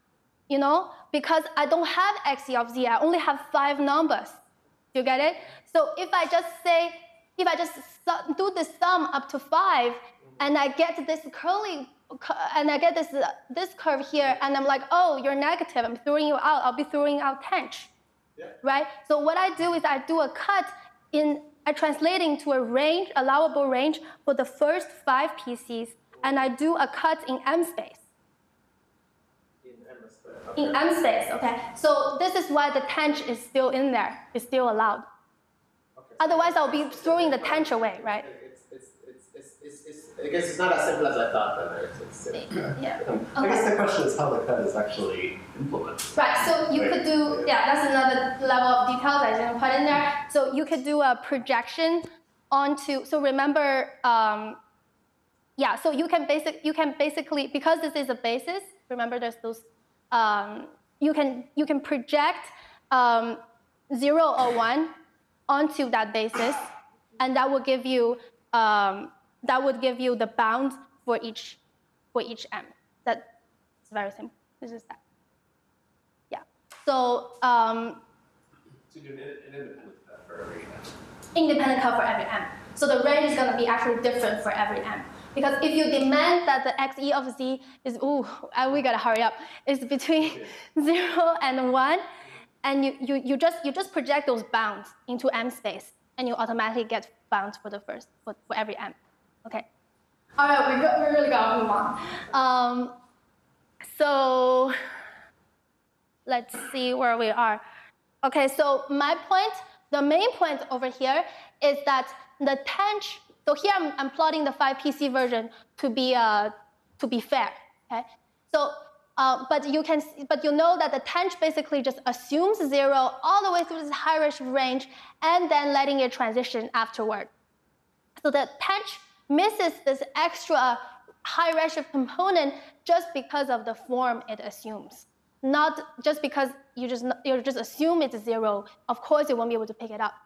you know, because I don't have X E of Z. I only have five numbers. Do you get it? So if I just say, if I just su- do the sum up to five, and I get this curly, and I get this uh, this curve here, and I'm like, oh, you're negative. I'm throwing you out. I'll be throwing out tanh, Yeah. right? So what I do is I do a cut in. I translate into a range, allowable range for the first five P Cs, and I do a cut in M space. In M S P, In okay. M space, okay? So this is why the tanh is still in there, is still allowed. Okay. Otherwise, I'll be throwing the tanh away, right? It's, it's, it's, it's, it's, it's, I guess it's not as simple as I thought. Then it's, it's, Yeah. I guess Okay. the question is how the cut is actually implemented. Right, so you could do, yeah, that's another level of details I didn't put in there. So you could do a projection onto, so remember, um, yeah, so you can basic, you can basically, because this is a basis, remember there's those, um, you can you can project um, zero or one onto that basis, and that will give you um, that would give you the bound for each for each m. That's very simple. This is that. Yeah. So um, So you do an an independent cut for every M. independent cut for every m. So the range is going to be actually different for every m. Because if you demand that the X E of Z is, ooh, uh, we gotta hurry up, is between zero and one, and you, you, you, just, you just project those bounds into M space, and you automatically get bounds for the first, for, for every M. Okay. All right, we, got, we really gotta move on. Um, so let's see where we are. Okay, so my point, the main point over here is that the tanh, so here I'm, I'm plotting the five P C version to be, uh, to be fair, okay? So Uh, but you can, but you know that the tanh basically just assumes zero all the way through this high redshift range, and then letting it transition afterward. So the tanh misses this extra high redshift component just because of the form it assumes, not just because you just you just assume it's zero. Of course, you won't be able to pick it up.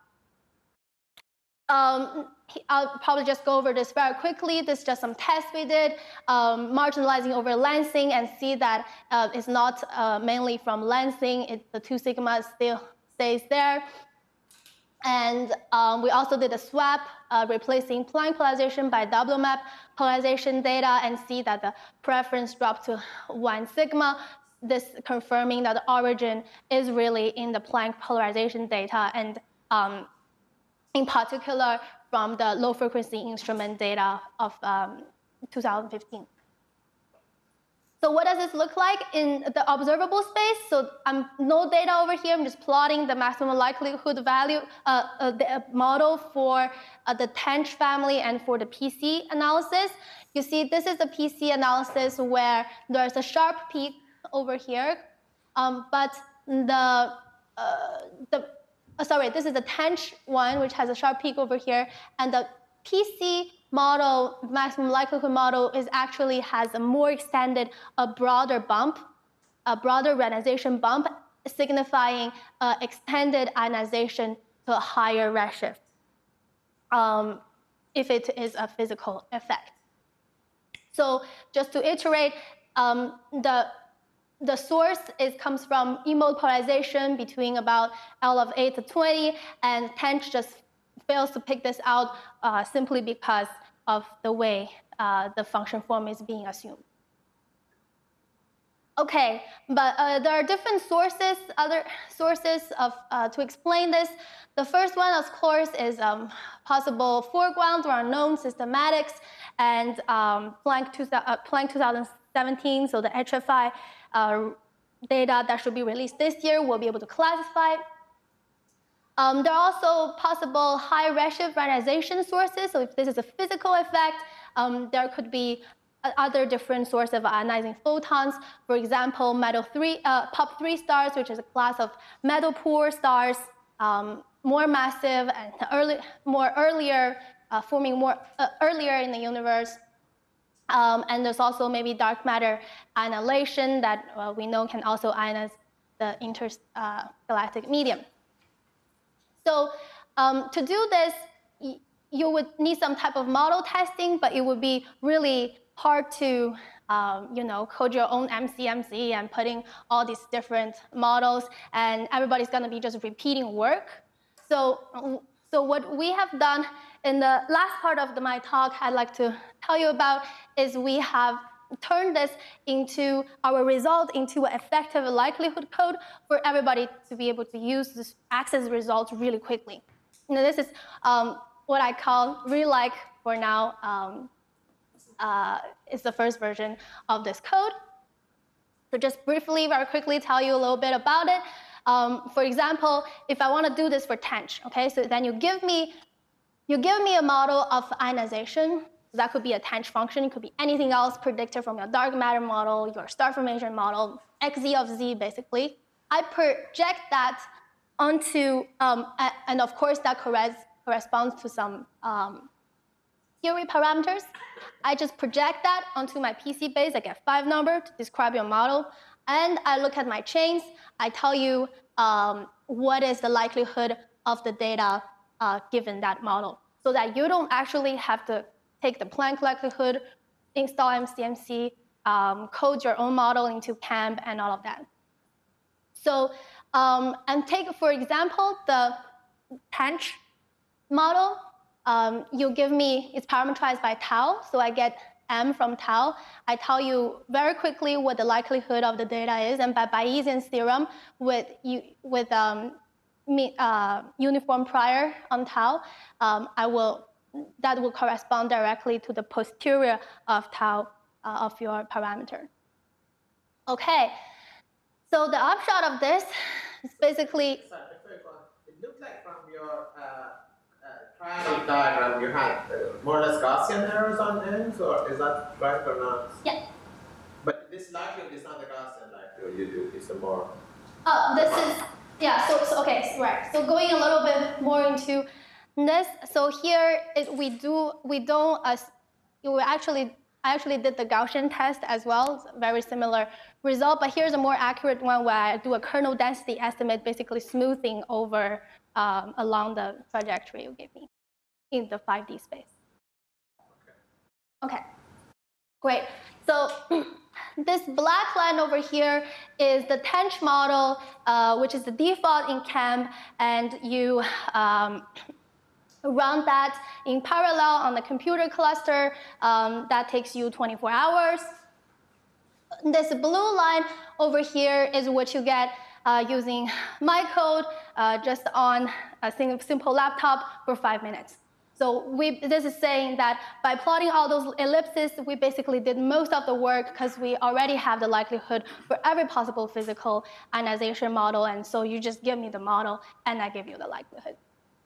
Um, I'll probably just go over this very quickly. This is just some tests we did, um, marginalizing over lensing, and see that uh, it's not uh, mainly from lensing. It, the two sigma still stays there. And um, we also did a swap, uh, replacing Planck polarization by W map polarization data, and see that the preference dropped to one sigma. This confirming that the origin is really in the Planck polarization data, and um, in particular from the low frequency instrument data of um, two thousand fifteen. So what does this look like in the observable space? So I'm no data over here. I'm just plotting the maximum likelihood value, uh, uh, the model for uh, the tanh family and for the P C analysis. You see, this is the P C analysis where there's a sharp peak over here, um, but the uh, the uh, sorry, this is the tanh one, which has a sharp peak over here, and the P C model, maximum likelihood model, is actually has a more extended, a broader bump, a broader ionization bump, signifying uh, extended ionization to a higher redshift, um, if it is a physical effect. So just to iterate, um, the the source is comes from E-mode polarization between about L of eight to twenty, and tanh just fails to pick this out uh, simply because of the way uh, the function form is being assumed. Okay, but uh, there are different sources, other sources of, uh, to explain this. The first one, of course, is um, possible foreground or unknown systematics, and um, Planck, two, uh, Planck twenty seventeen, so the H F I uh, data that should be released this year will be able to classify. Um, there are also possible high redshift ionization sources. So if this is a physical effect, um, there could be other different sources of ionizing photons. For example, metal three, uh, pop three stars, which is a class of metal poor stars, um, more massive and early, more earlier, uh, forming more uh, earlier in the universe. Um, and there's also maybe dark matter annihilation that uh, we know can also ionize the intergalactic uh, medium. So um, to do this, you would need some type of model testing, but it would be really hard to um, you know, code your own M C M C and putting all these different models, and everybody's going to be just repeating work. So, so what we have done in the last part of the, my talk I'd like to tell you about is we have turned this into our result into an effective likelihood code for everybody to be able to use this access results really quickly. Now, this is um, what I call ReLike for now. Um, uh, it's the first version of this code. So just briefly, very quickly tell you a little bit about it. Um, for example, if I want to do this for tanh, okay, so then you give me, you give me a model of ionization. That could be a tanh function. It could be anything else predicted from your dark matter model, your star formation model, xz of z, basically. I project that onto, um, and of course that corresponds to some um, theory parameters. I just project that onto my P C base. I get five number to describe your model. And I look at my chains. I tell you um, what is the likelihood of the data uh, given that model, so that you don't actually have to take the Planck likelihood, install M C M C, um, code your own model into CAMP and all of that. So, um, and take, for example, the tanh model. Um, you give me, it's parameterized by tau, so I get M from tau. I tell you very quickly what the likelihood of the data is, and by Bayesian's theorem, with, you, with um, me, uh, uniform prior on tau, um, I will, that will correspond directly to the posterior of tau uh, of your parameter. Okay, so the upshot of this is basically. Sorry, it looks like from your uh, uh, triangle diagram you had uh, more or less Gaussian errors on ends, or is that right or not? Yeah. But this likelihood is not the Gaussian likelihood. You do it's a more. Oh, this is yeah. So, so okay, right. So going a little bit more into this. So here it, we do we don't uh, we actually I actually did the Gaussian test as well. Very similar result, but here's a more accurate one where I do a kernel density estimate, basically smoothing over um, along the trajectory you gave me in the five D space. Okay, great. So this black line over here is the Tench model, uh, which is the default in C A M, and you um, run that in parallel on the computer cluster. Um, that takes you twenty-four hours. This blue line over here is what you get uh, using my code uh, just on a simple laptop for five minutes. So we, this is saying that by plotting all those ellipses, we basically did most of the work because we already have the likelihood for every possible physical ionization model, and so you just give me the model, and I give you the likelihood.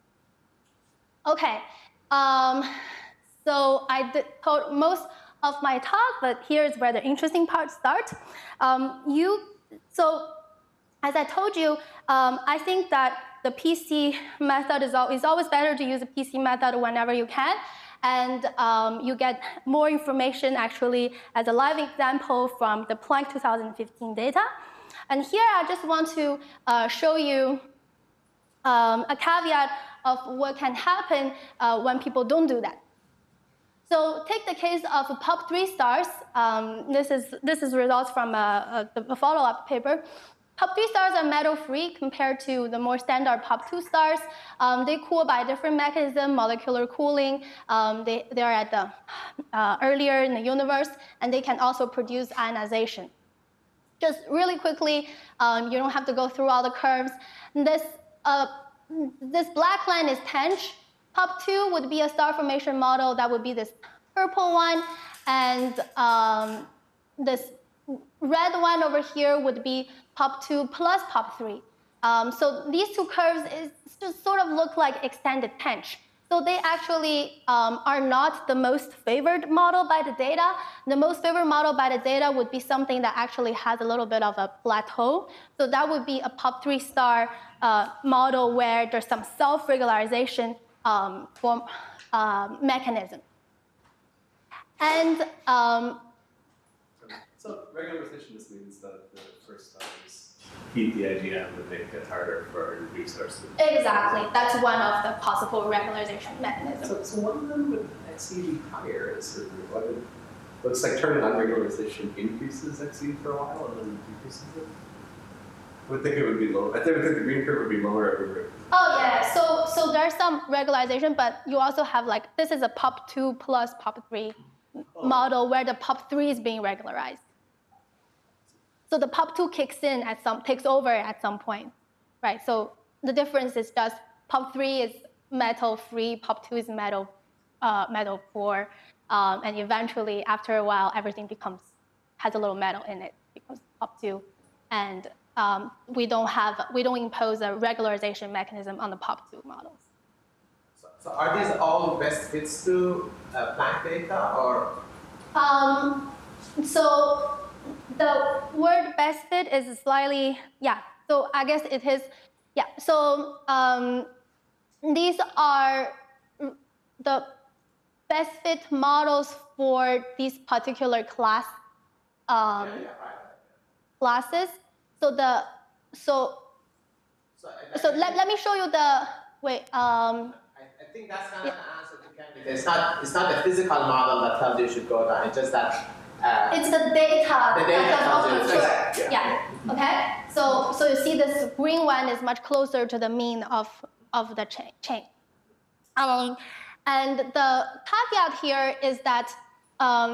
Okay, um, so I did told most of my talk, but here's where the interesting part starts. Um, you, so as I told you, um, I think that the P C method is, al is always better to use the P C method whenever you can, and um, you get more information actually as a live example from the Planck two thousand fifteen data. And here I just want to uh, show you um, a caveat of what can happen uh, when people don't do that. So take the case of P O P three stars. Um, this is this is results from a, a, a follow-up paper. P O P three stars are metal-free compared to the more standard P O P two stars. Um, they cool by a different mechanism, molecular cooling. Um, they they are at the uh, earlier in the universe, and they can also produce ionization. Just really quickly, um, you don't have to go through all the curves. This uh, this black line is Tench. P O P two would be a star formation model that would be this purple one, and um, this red one over here would be P O P two plus P O P three. Um, so these two curves is just sort of look like extended Tench. So they actually um, are not the most favored model by the data. The most favored model by the data would be something that actually has a little bit of a plateau. So that would be a P O P three star uh, model where there's some self-regularization um, form uh, mechanism. And um, So regularization just means that the first stars heat the I G M and make it harder for new stars to. Exactly, that's one of the possible regularization mechanisms. So, so one of them would X E be higher at a certain point. Looks like turning on regularization increases X E for a while and then decreases it. I would think it would be lower. I think, I think the green curve would be lower everywhere. Oh yeah, so so there's some regularization, but you also have like, this is a P O P two plus P O P three oh. model where the P O P three is being regularized. So the P O P two kicks in at some, takes over at some point, right? So the difference is just P O P three is metal-free, P O P two is metal, uh, metal poor, um, and eventually, after a while, everything becomes, has a little metal in it, becomes P O P two, and um, we don't have, we don't impose a regularization mechanism on the P O P two models. So, so are these all best fits to uh, Planck data, or? Um, so. The word best fit is slightly, yeah, so I guess it is, yeah. So um, these are the best fit models for these particular class um, Yeah, yeah, right. classes. So the, so, So, I, so I let, let me show you the, wait. Um, I, I think that's kind of an answer to Ken. It's not, it's not the physical model that tells you you should go down, it's just that Uh, it's the data. The data that tells you. sure. Yeah. yeah. Okay. So so you see this green one is much closer to the mean of of the chain. chain. Um, and the caveat here is that um,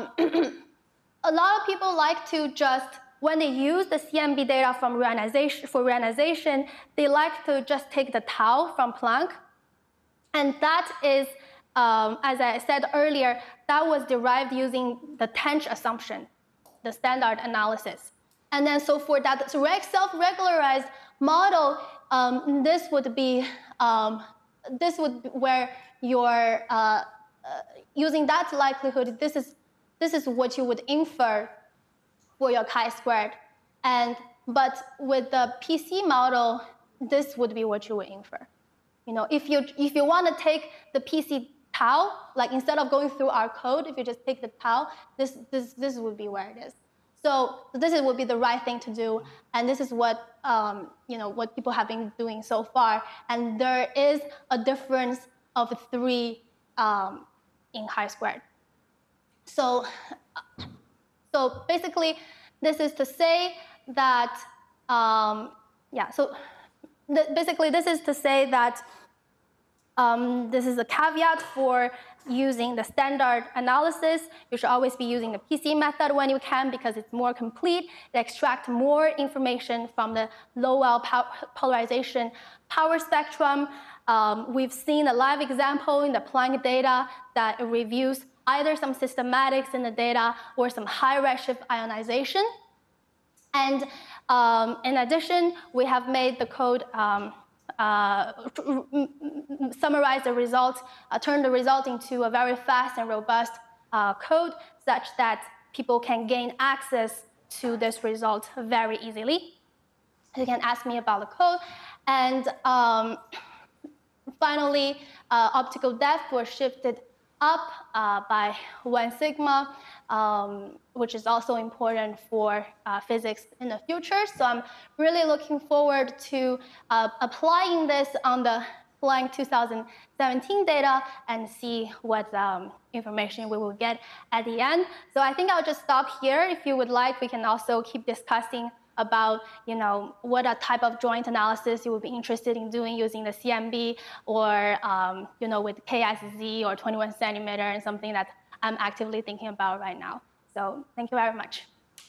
a lot of people like to just, when they use the C M B data from reionization for reionization, they like to just take the tau from Planck, and that is. Um, as I said earlier, that was derived using the Tench assumption, the standard analysis. And then so for that self-regularized model, um, this would be um, this would be where you're uh, uh, using that likelihood. This is this is what you would infer for your chi-squared. And, but with the P C model, this would be what you would infer. You know, if you, if you want to take the P C tau, like instead of going through our code, if you just take the tau, this, this, this would be where it is. So this is, would be the right thing to do, and this is what, um, you know, what people have been doing so far. And there is a difference of three um, in chi-squared. So, so basically, this is to say that, um, yeah, so th basically this is to say that um, this is a caveat for using the standard analysis. You should always be using the P C method when you can because it's more complete. It extracts more information from the Lowell polarization power spectrum. Um, we've seen a live example in the Planck data that it reviews either some systematics in the data or some high redshift ionization. And um, in addition, we have made the code um, uh, summarize the results, uh, turn the result into a very fast and robust uh, code such that people can gain access to this result very easily. You can ask me about the code. And um, finally, uh, optical depth was shifted up uh, by one sigma, um, which is also important for uh, physics in the future. So I'm really looking forward to uh, applying this on the Planck two thousand seventeen data and see what um, information we will get at the end. So I think I'll just stop here. If you would like, we can also keep discussing about, you know, what a type of joint analysis you would be interested in doing using the C M B or, um, you know, with K S Z or twenty-one centimeter and something that I'm actively thinking about right now. So thank you very much.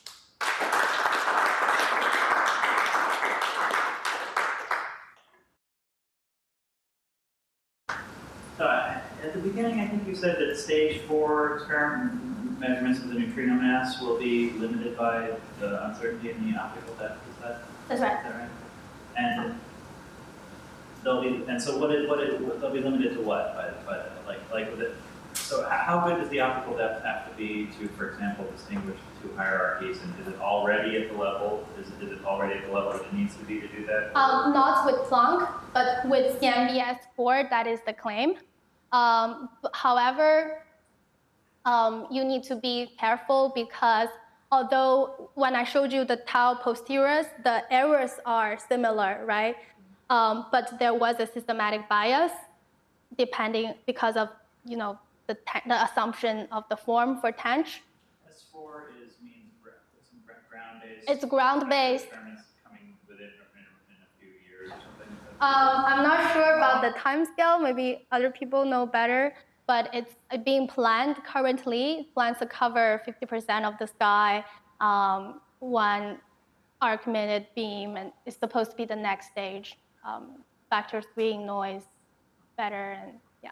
So at the beginning, I think you said that stage four experiment measurements of the neutrino mass will be limited by the uncertainty in the optical depth. Is that, That's right. Is that right? And they'll be, and so what? It, what? It, they'll be limited to what? By, by like, like with it. So how good does the optical depth have to be to, for example, distinguish the two hierarchies? And is it already at the level? Is it, is it already at the level that it needs to be to do that? Um, not with Planck, but with C M B S four, that is the claim. Um, however, um, you need to be careful because although when I showed you the tau posteriors, the errors are similar, right? Um, but there was a systematic bias depending because of, you know, the, the assumption of the form for Tench. S four is means ground-based. It's ground-based. Experiments coming within in a few years or something. Um, I'm not sure about the time scale. Maybe other people know better. But it's being planned currently. Plans to cover fifty percent of the sky, um, one arc-minute beam, and it's supposed to be the next stage. Um, factor three noise better, and yeah.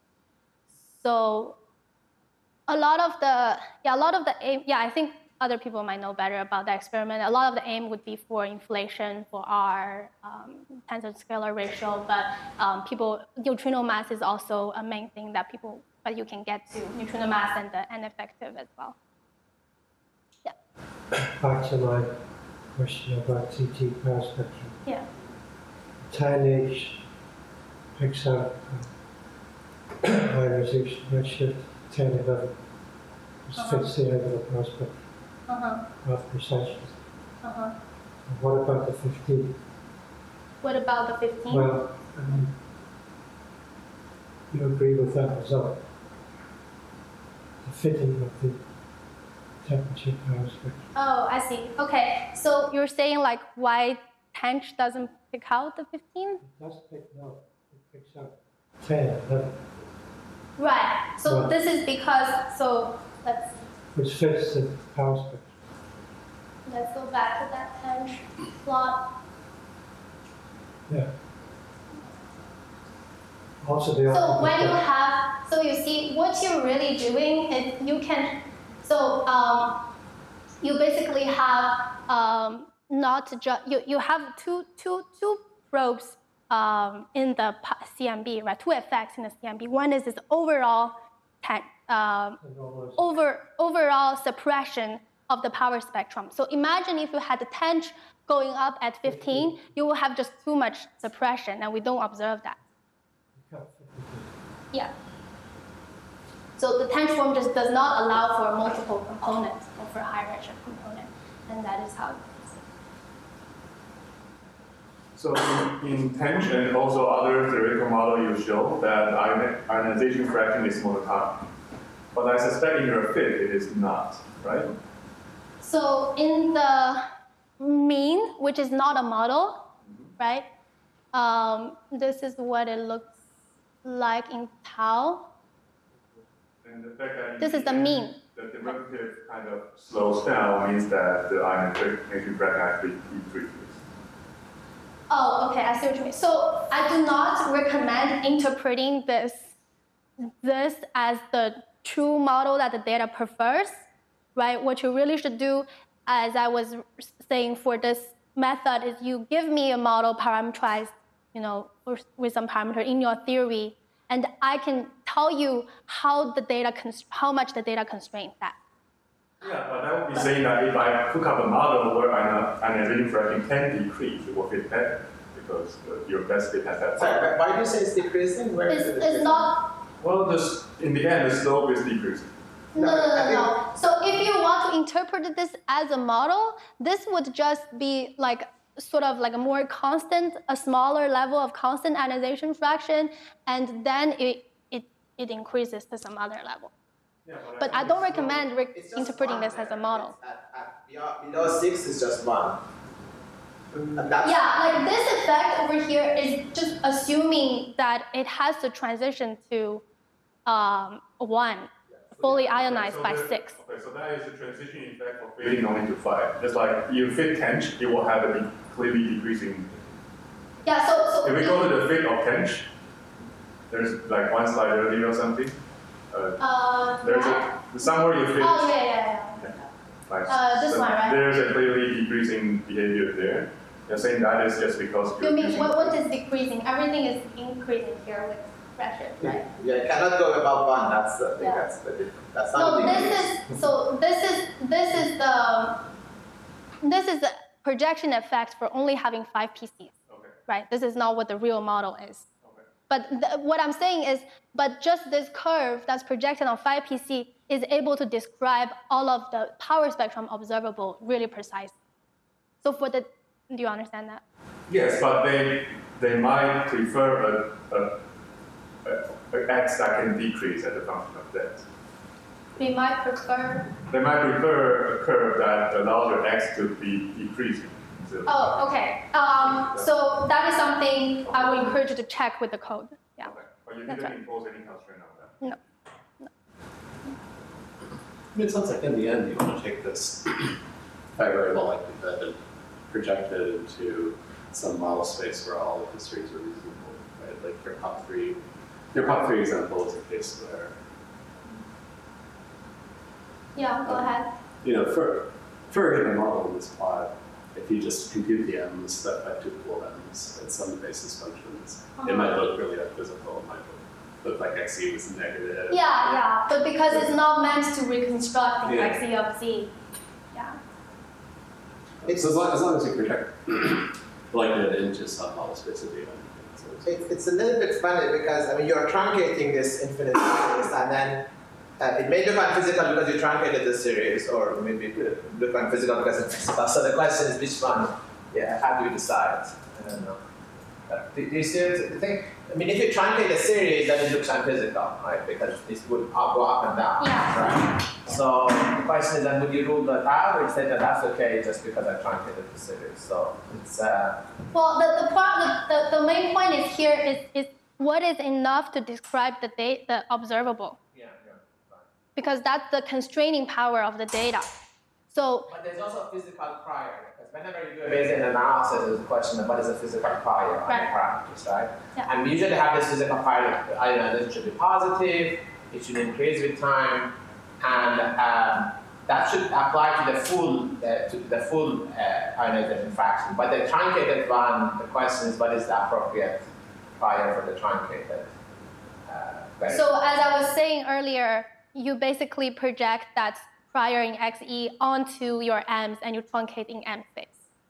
So a lot of the yeah, a lot of the aim. Yeah, I think other people might know better about the experiment. A lot of the aim would be for inflation for R, um, tensor scalar ratio, but um, people, neutrino mass is also a main thing that people, but you can get to neutrino mass and the N effective as well. Yeah. Back to my question about T T power spectrum. Yeah. ten H picks out uh, ionization redshift ten eleven. This Uh-huh. fits the angular power spectrum. Uh-huh. Of precision. Uh-huh. And what about the fifteen? What about the fifteen? Well, I mean, you agree with that result? The fitting of the temperature power spectrum. Oh, I see. Okay, so you're saying like why Tench doesn't pick out the fifteen? It does pick, no, it picks up ten, eleven, Right. So Right. this is because, so let's which fits the power spectrum. let's go back to that Tench plot. Yeah. Also, the So optical when you depth- have, so you see, what you're really doing is you can, so um, you basically have um, not just, you, you have two, two, two probes um, in the p- C M B, right? Two effects in the C M B. One is this overall, ten, um, and all those- over, overall suppression of the power spectrum. So imagine if you had the tench going up at fifteen, you will have just too much suppression, and we don't observe that. Yeah. So the tench form just does not allow for multiple components or for high redshift component, and that is how it is. So in, in Tench and also other theoretical model, you show that ion- ionization fraction is monotonic. But I suspect in your fit it is not, right? So in the mean, which is not a model, right? Um, this is what it looks like in tau. And the fact that This in is the end, mean. the derivative kind of slows down means that the ionization fraction actually decreases. Oh, okay, I see what you mean. So I do not recommend interpreting this, this as the true model that the data prefers, right? What you really should do, as I was saying for this method, is you give me a model parameterized, you know, with some parameter in your theory, and I can tell you how the data, how much the data constrains that. Yeah, but I would be saying that if I hook up a model where ionization fraction can decrease, it will fit better because uh, your best fit has that. Sorry, why do you say it's decreasing? Where It's, is it it's decreasing? not. Well, this, in the end, the slope is decreasing. No, no, no, no. So if you want to interpret this as a model, this would just be like sort of like a more constant, a smaller level of constant ionization fraction, and then it it, it increases to some other level. Yeah, But I don't recommend re- It's just interpreting one this as a there. model. It's At, at below, below six is just one. And that's Yeah, like this effect over here is just assuming that it has to transition to um, one, fully ionized so by the- six. Okay, so that is the transition effect for fitting only to five. Just like you fit Tench, it will have a de- clearly decreasing. Yeah, so, so If we go to the fit of Tench, there's like one slide earlier or something. Uh, uh, there's right? a, somewhere you fit. Oh, yeah, yeah, yeah. Right. Uh, this So one, right? There's a clearly decreasing behavior there. You're saying that is just because You you're mean, using- what, what is decreasing? Everything is increasing here with pressure, right? yeah, you cannot go above one. That's the thing. Yeah. That's the difference. That's not No, a this decrease. is, so this is, this is the, this is the projection effect for only having five P Cs, Okay. right? This is not what the real model is. Okay. But th- what I'm saying is, but just this curve that's projected on five P C is able to describe all of the power spectrum observable really precisely. So for the, do you understand that? Yes, but they they might prefer a, a, a, a x that can decrease as a function of that. We might prefer, They might prefer a curve that allows your x to be decreasing. So, oh, okay. Um, so that is something I would encourage you to check with the code, yeah. okay. But you That's didn't right. impose any constraint on that. No. I mean, it sounds like in the end you want to take this high variable likelihood and project it into some model space where all the constraints are reasonable, right? Like your pop three, your pop three example is a case where, Yeah, go ahead. you know, for for a given model in this plot, if you just compute the m's that by tupable m's and some basis functions, it might look really unphysical. It might look like xe was negative. Yeah, yeah, but because it's not meant to reconstruct the Yeah. X E of Z. Yeah. It's as long as, long as you project the likelihood into some model space of data. So it's- It, it's a little bit funny because I mean you're truncating this infinite series, and then uh, it may look unphysical because you truncated the series, or maybe it look unphysical because it's physical. So the question is which one? Yeah, how do you decide? I don't know. Uh, do, do you see the thing? I mean, if you truncate the series, then it looks unphysical, right? Because this would up, go up and down, Yeah. right? So the question is, then would you rule that out, or you say that that's okay just because I truncated the series? So it's. Uh, Well, the, the, part, the, the, the main point is here is, is what is enough to describe the, data, the observable, yeah, yeah. Right. because that's the constraining power of the data. So, But there's also a physical prior, because whenever you do a Bayesian analysis, there's a question of what is a physical prior on Right. the parameters, right? Yeah. And we usually have this physical prior, I don't know, this should be positive, it should increase with time, and um, that should apply to the full, uh, to the full uh, ionization fraction. But the truncated one, the question is what is the appropriate prior for the truncated uh, variable? so as I was saying earlier, you basically project that prior in X E onto your M's and you truncate in M space.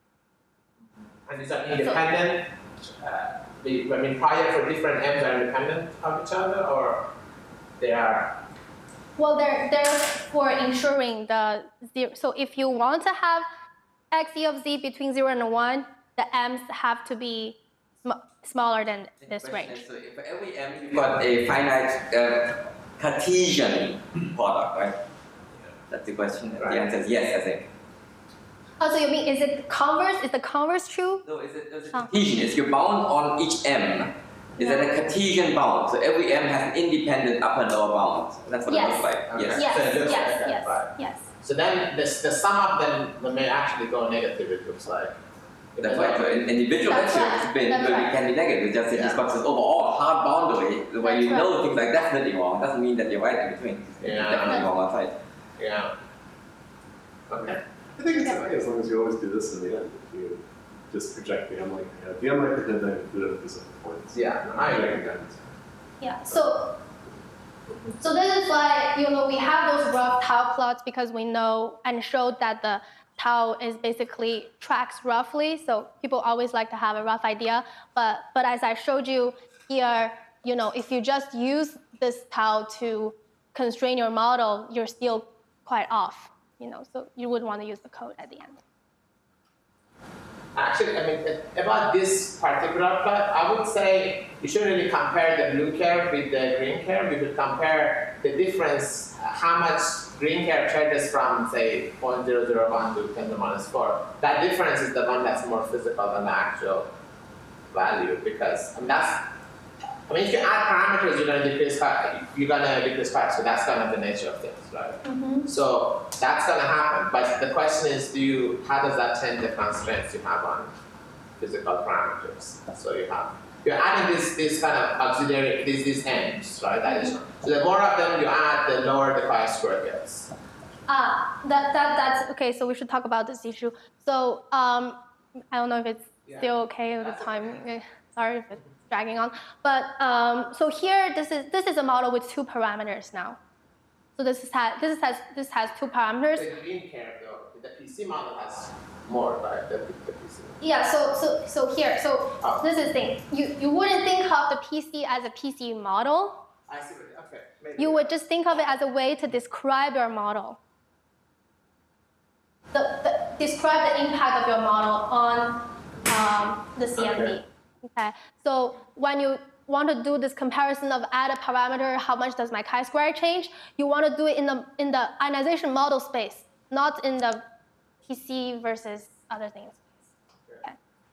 And these are independent, uh, the, I mean, prior for different M's are independent of each other, or they are? Well, they're, they're for ensuring the zero. So if you want to have X E of Z between zero and one, the M's have to be sm smaller than this range. So for every M, you've got a finite uh, Cartesian product, right? That's the question. Right. The answer is yes, I think. Oh, so you mean, is it converse? Is the converse true? No, is it, is it Cartesian? Is you're bound on each M. Is yeah. that a Cartesian bound? So every M has an independent upper and lower bound. That's what yes. it looks like. Okay. Yes. Yes. So Yes. Yes. okay. Yes. Right. Yes. So then the, the sum of them may actually go negative, it looks like. That's right. So in individual redshift bin right. can be negative. Just yeah. This box is overall hard boundary where That's you know right. things are definitely wrong. Doesn't mean that you're right in between. Yeah. Definitely wrong outside. Yeah. Okay. I think it's fine as long as you always do this in the end. If you just project the M like ahead. The M like ahead then include it with the points. Yeah. I agree. Yeah. So. So this is why, you know, we have those rough tau plots because we know and showed that the tau is basically tracks roughly. So people always like to have a rough idea. But, but as I showed you here, you know, if you just use this tau to constrain your model, you're still quite off, you know. So you would want to use the code at the end. Actually, I mean, about this particular plot, I would say you shouldn't really compare the blue curve with the green curve. You should compare the difference, how much green curve changes from, say, zero point zero zero one to ten to the minus four. That difference is the one that's more physical than the actual value, because, I mean, that's, I mean, if you add parameters, you're going to decrease height. You're going to decrease height, so that's kind of the nature of things, right? Mm-hmm. So that's going to happen. But the question is, do you, how does that change the constraints you have on physical parameters? So you have, you're adding this, this kind of auxiliary, these, these ends, right? That is, so the more of them you add, the lower the chi-square gets. Ah, that, that, that's, okay, so we should talk about this issue. So um, I don't know if it's yeah. still okay with the time. Okay. Sorry if it's dragging on. But um, so here, this is this is a model with two parameters now. So this is has this has this has two parameters. The green curve, though, the P C model has more, right? The, the P C. Yeah. So so so here, so oh. this is the thing. You you wouldn't think of the P C as a P C model. I see. Okay. Maybe. You would just think of it as a way to describe your model. The, the describe the impact of your model on um, the C M B. Okay. Okay, so when you want to do this comparison of add a parameter, how much does my chi-square change? You want to do it in the in the ionization model space, not in the P C versus other things. Okay.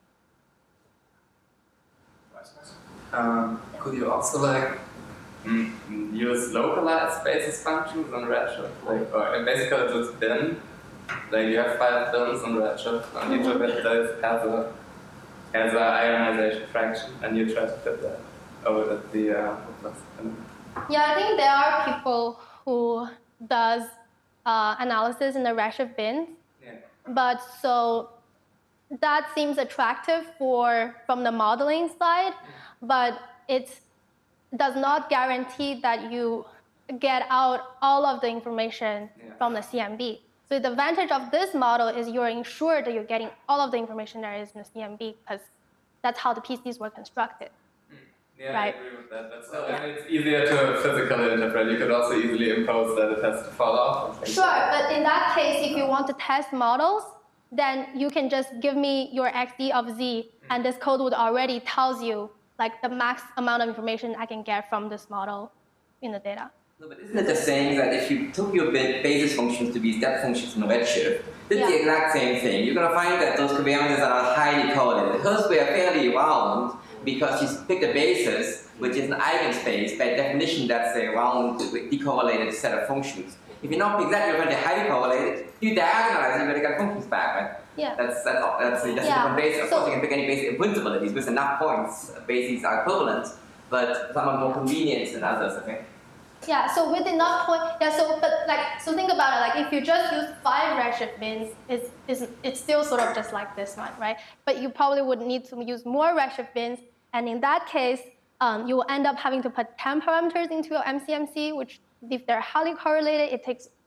Um, could you also like mm, use localized basis functions on Redshift, like or basically just bin, like you have five bins on Redshift, and each of it does has a as an ionization fraction, and you try to fit that over the uh, yeah, I think there are people who does uh, analysis in the Redshift bins, yeah. But so that seems attractive for from the modeling side, but it does not guarantee that you get out all of the information yeah. from the C M B. So the advantage of this model is you're ensured that you're getting all of the information there is in the C M B because that's how the P Cs were constructed. Mm. Yeah, right? I agree with that. But still, yeah. It's easier to physically interpret. You could also easily impose that it has to fall off. Sure, but in that case, if you want to test models, then you can just give me your X D of Z, mm. and this code would already tells you like the max amount of information I can get from this model in the data. No, but isn't it the saying that if you took your basis functions to be step functions in Redshift, it's yeah. the exact same thing. You're going to find that those covariances are highly correlated. Hers were fairly round because you picked a basis, which is an eigenspace. By definition, that's a round, decorrelated set of functions. If you not pick that, you're going to be highly correlated. You diagonalize, you're going to get functions back, right? Yeah. That's that's all. That's, that's yeah. a different basis. Of so, course, you can pick any basis in principalities with enough points. Bases are equivalent, but some are more convenient than others. Okay. Yeah, so with enough point, yeah, so, but like, so think about it, like if you just use five Redshift bins, it's, it's, it's still sort of just like this one, right? But you probably would need to use more Redshift bins, and in that case, um, you will end up having to put ten parameters into your M C M C, which if they're highly correlated, it takes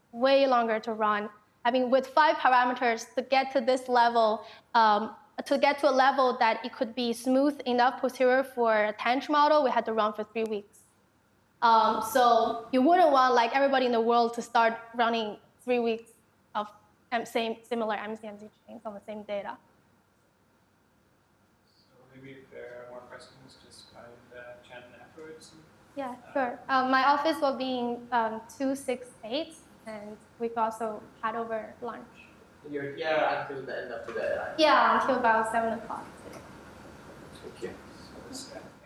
way longer to run. I mean, with five parameters to get to this level, um, to get to a level that it could be smooth enough posterior for a Tench model, we had to run for three weeks. Um, so you wouldn't want like everybody in the world to start running three weeks of same similar M C M C chains on the same data. So maybe if there are more questions, just find the chat afterwards. Yeah, sure. Um, my office will be in um, two six eight, and we can also had over lunch. You're here until the end of the day, right? Yeah, until about seven o'clock today. Thank you. So,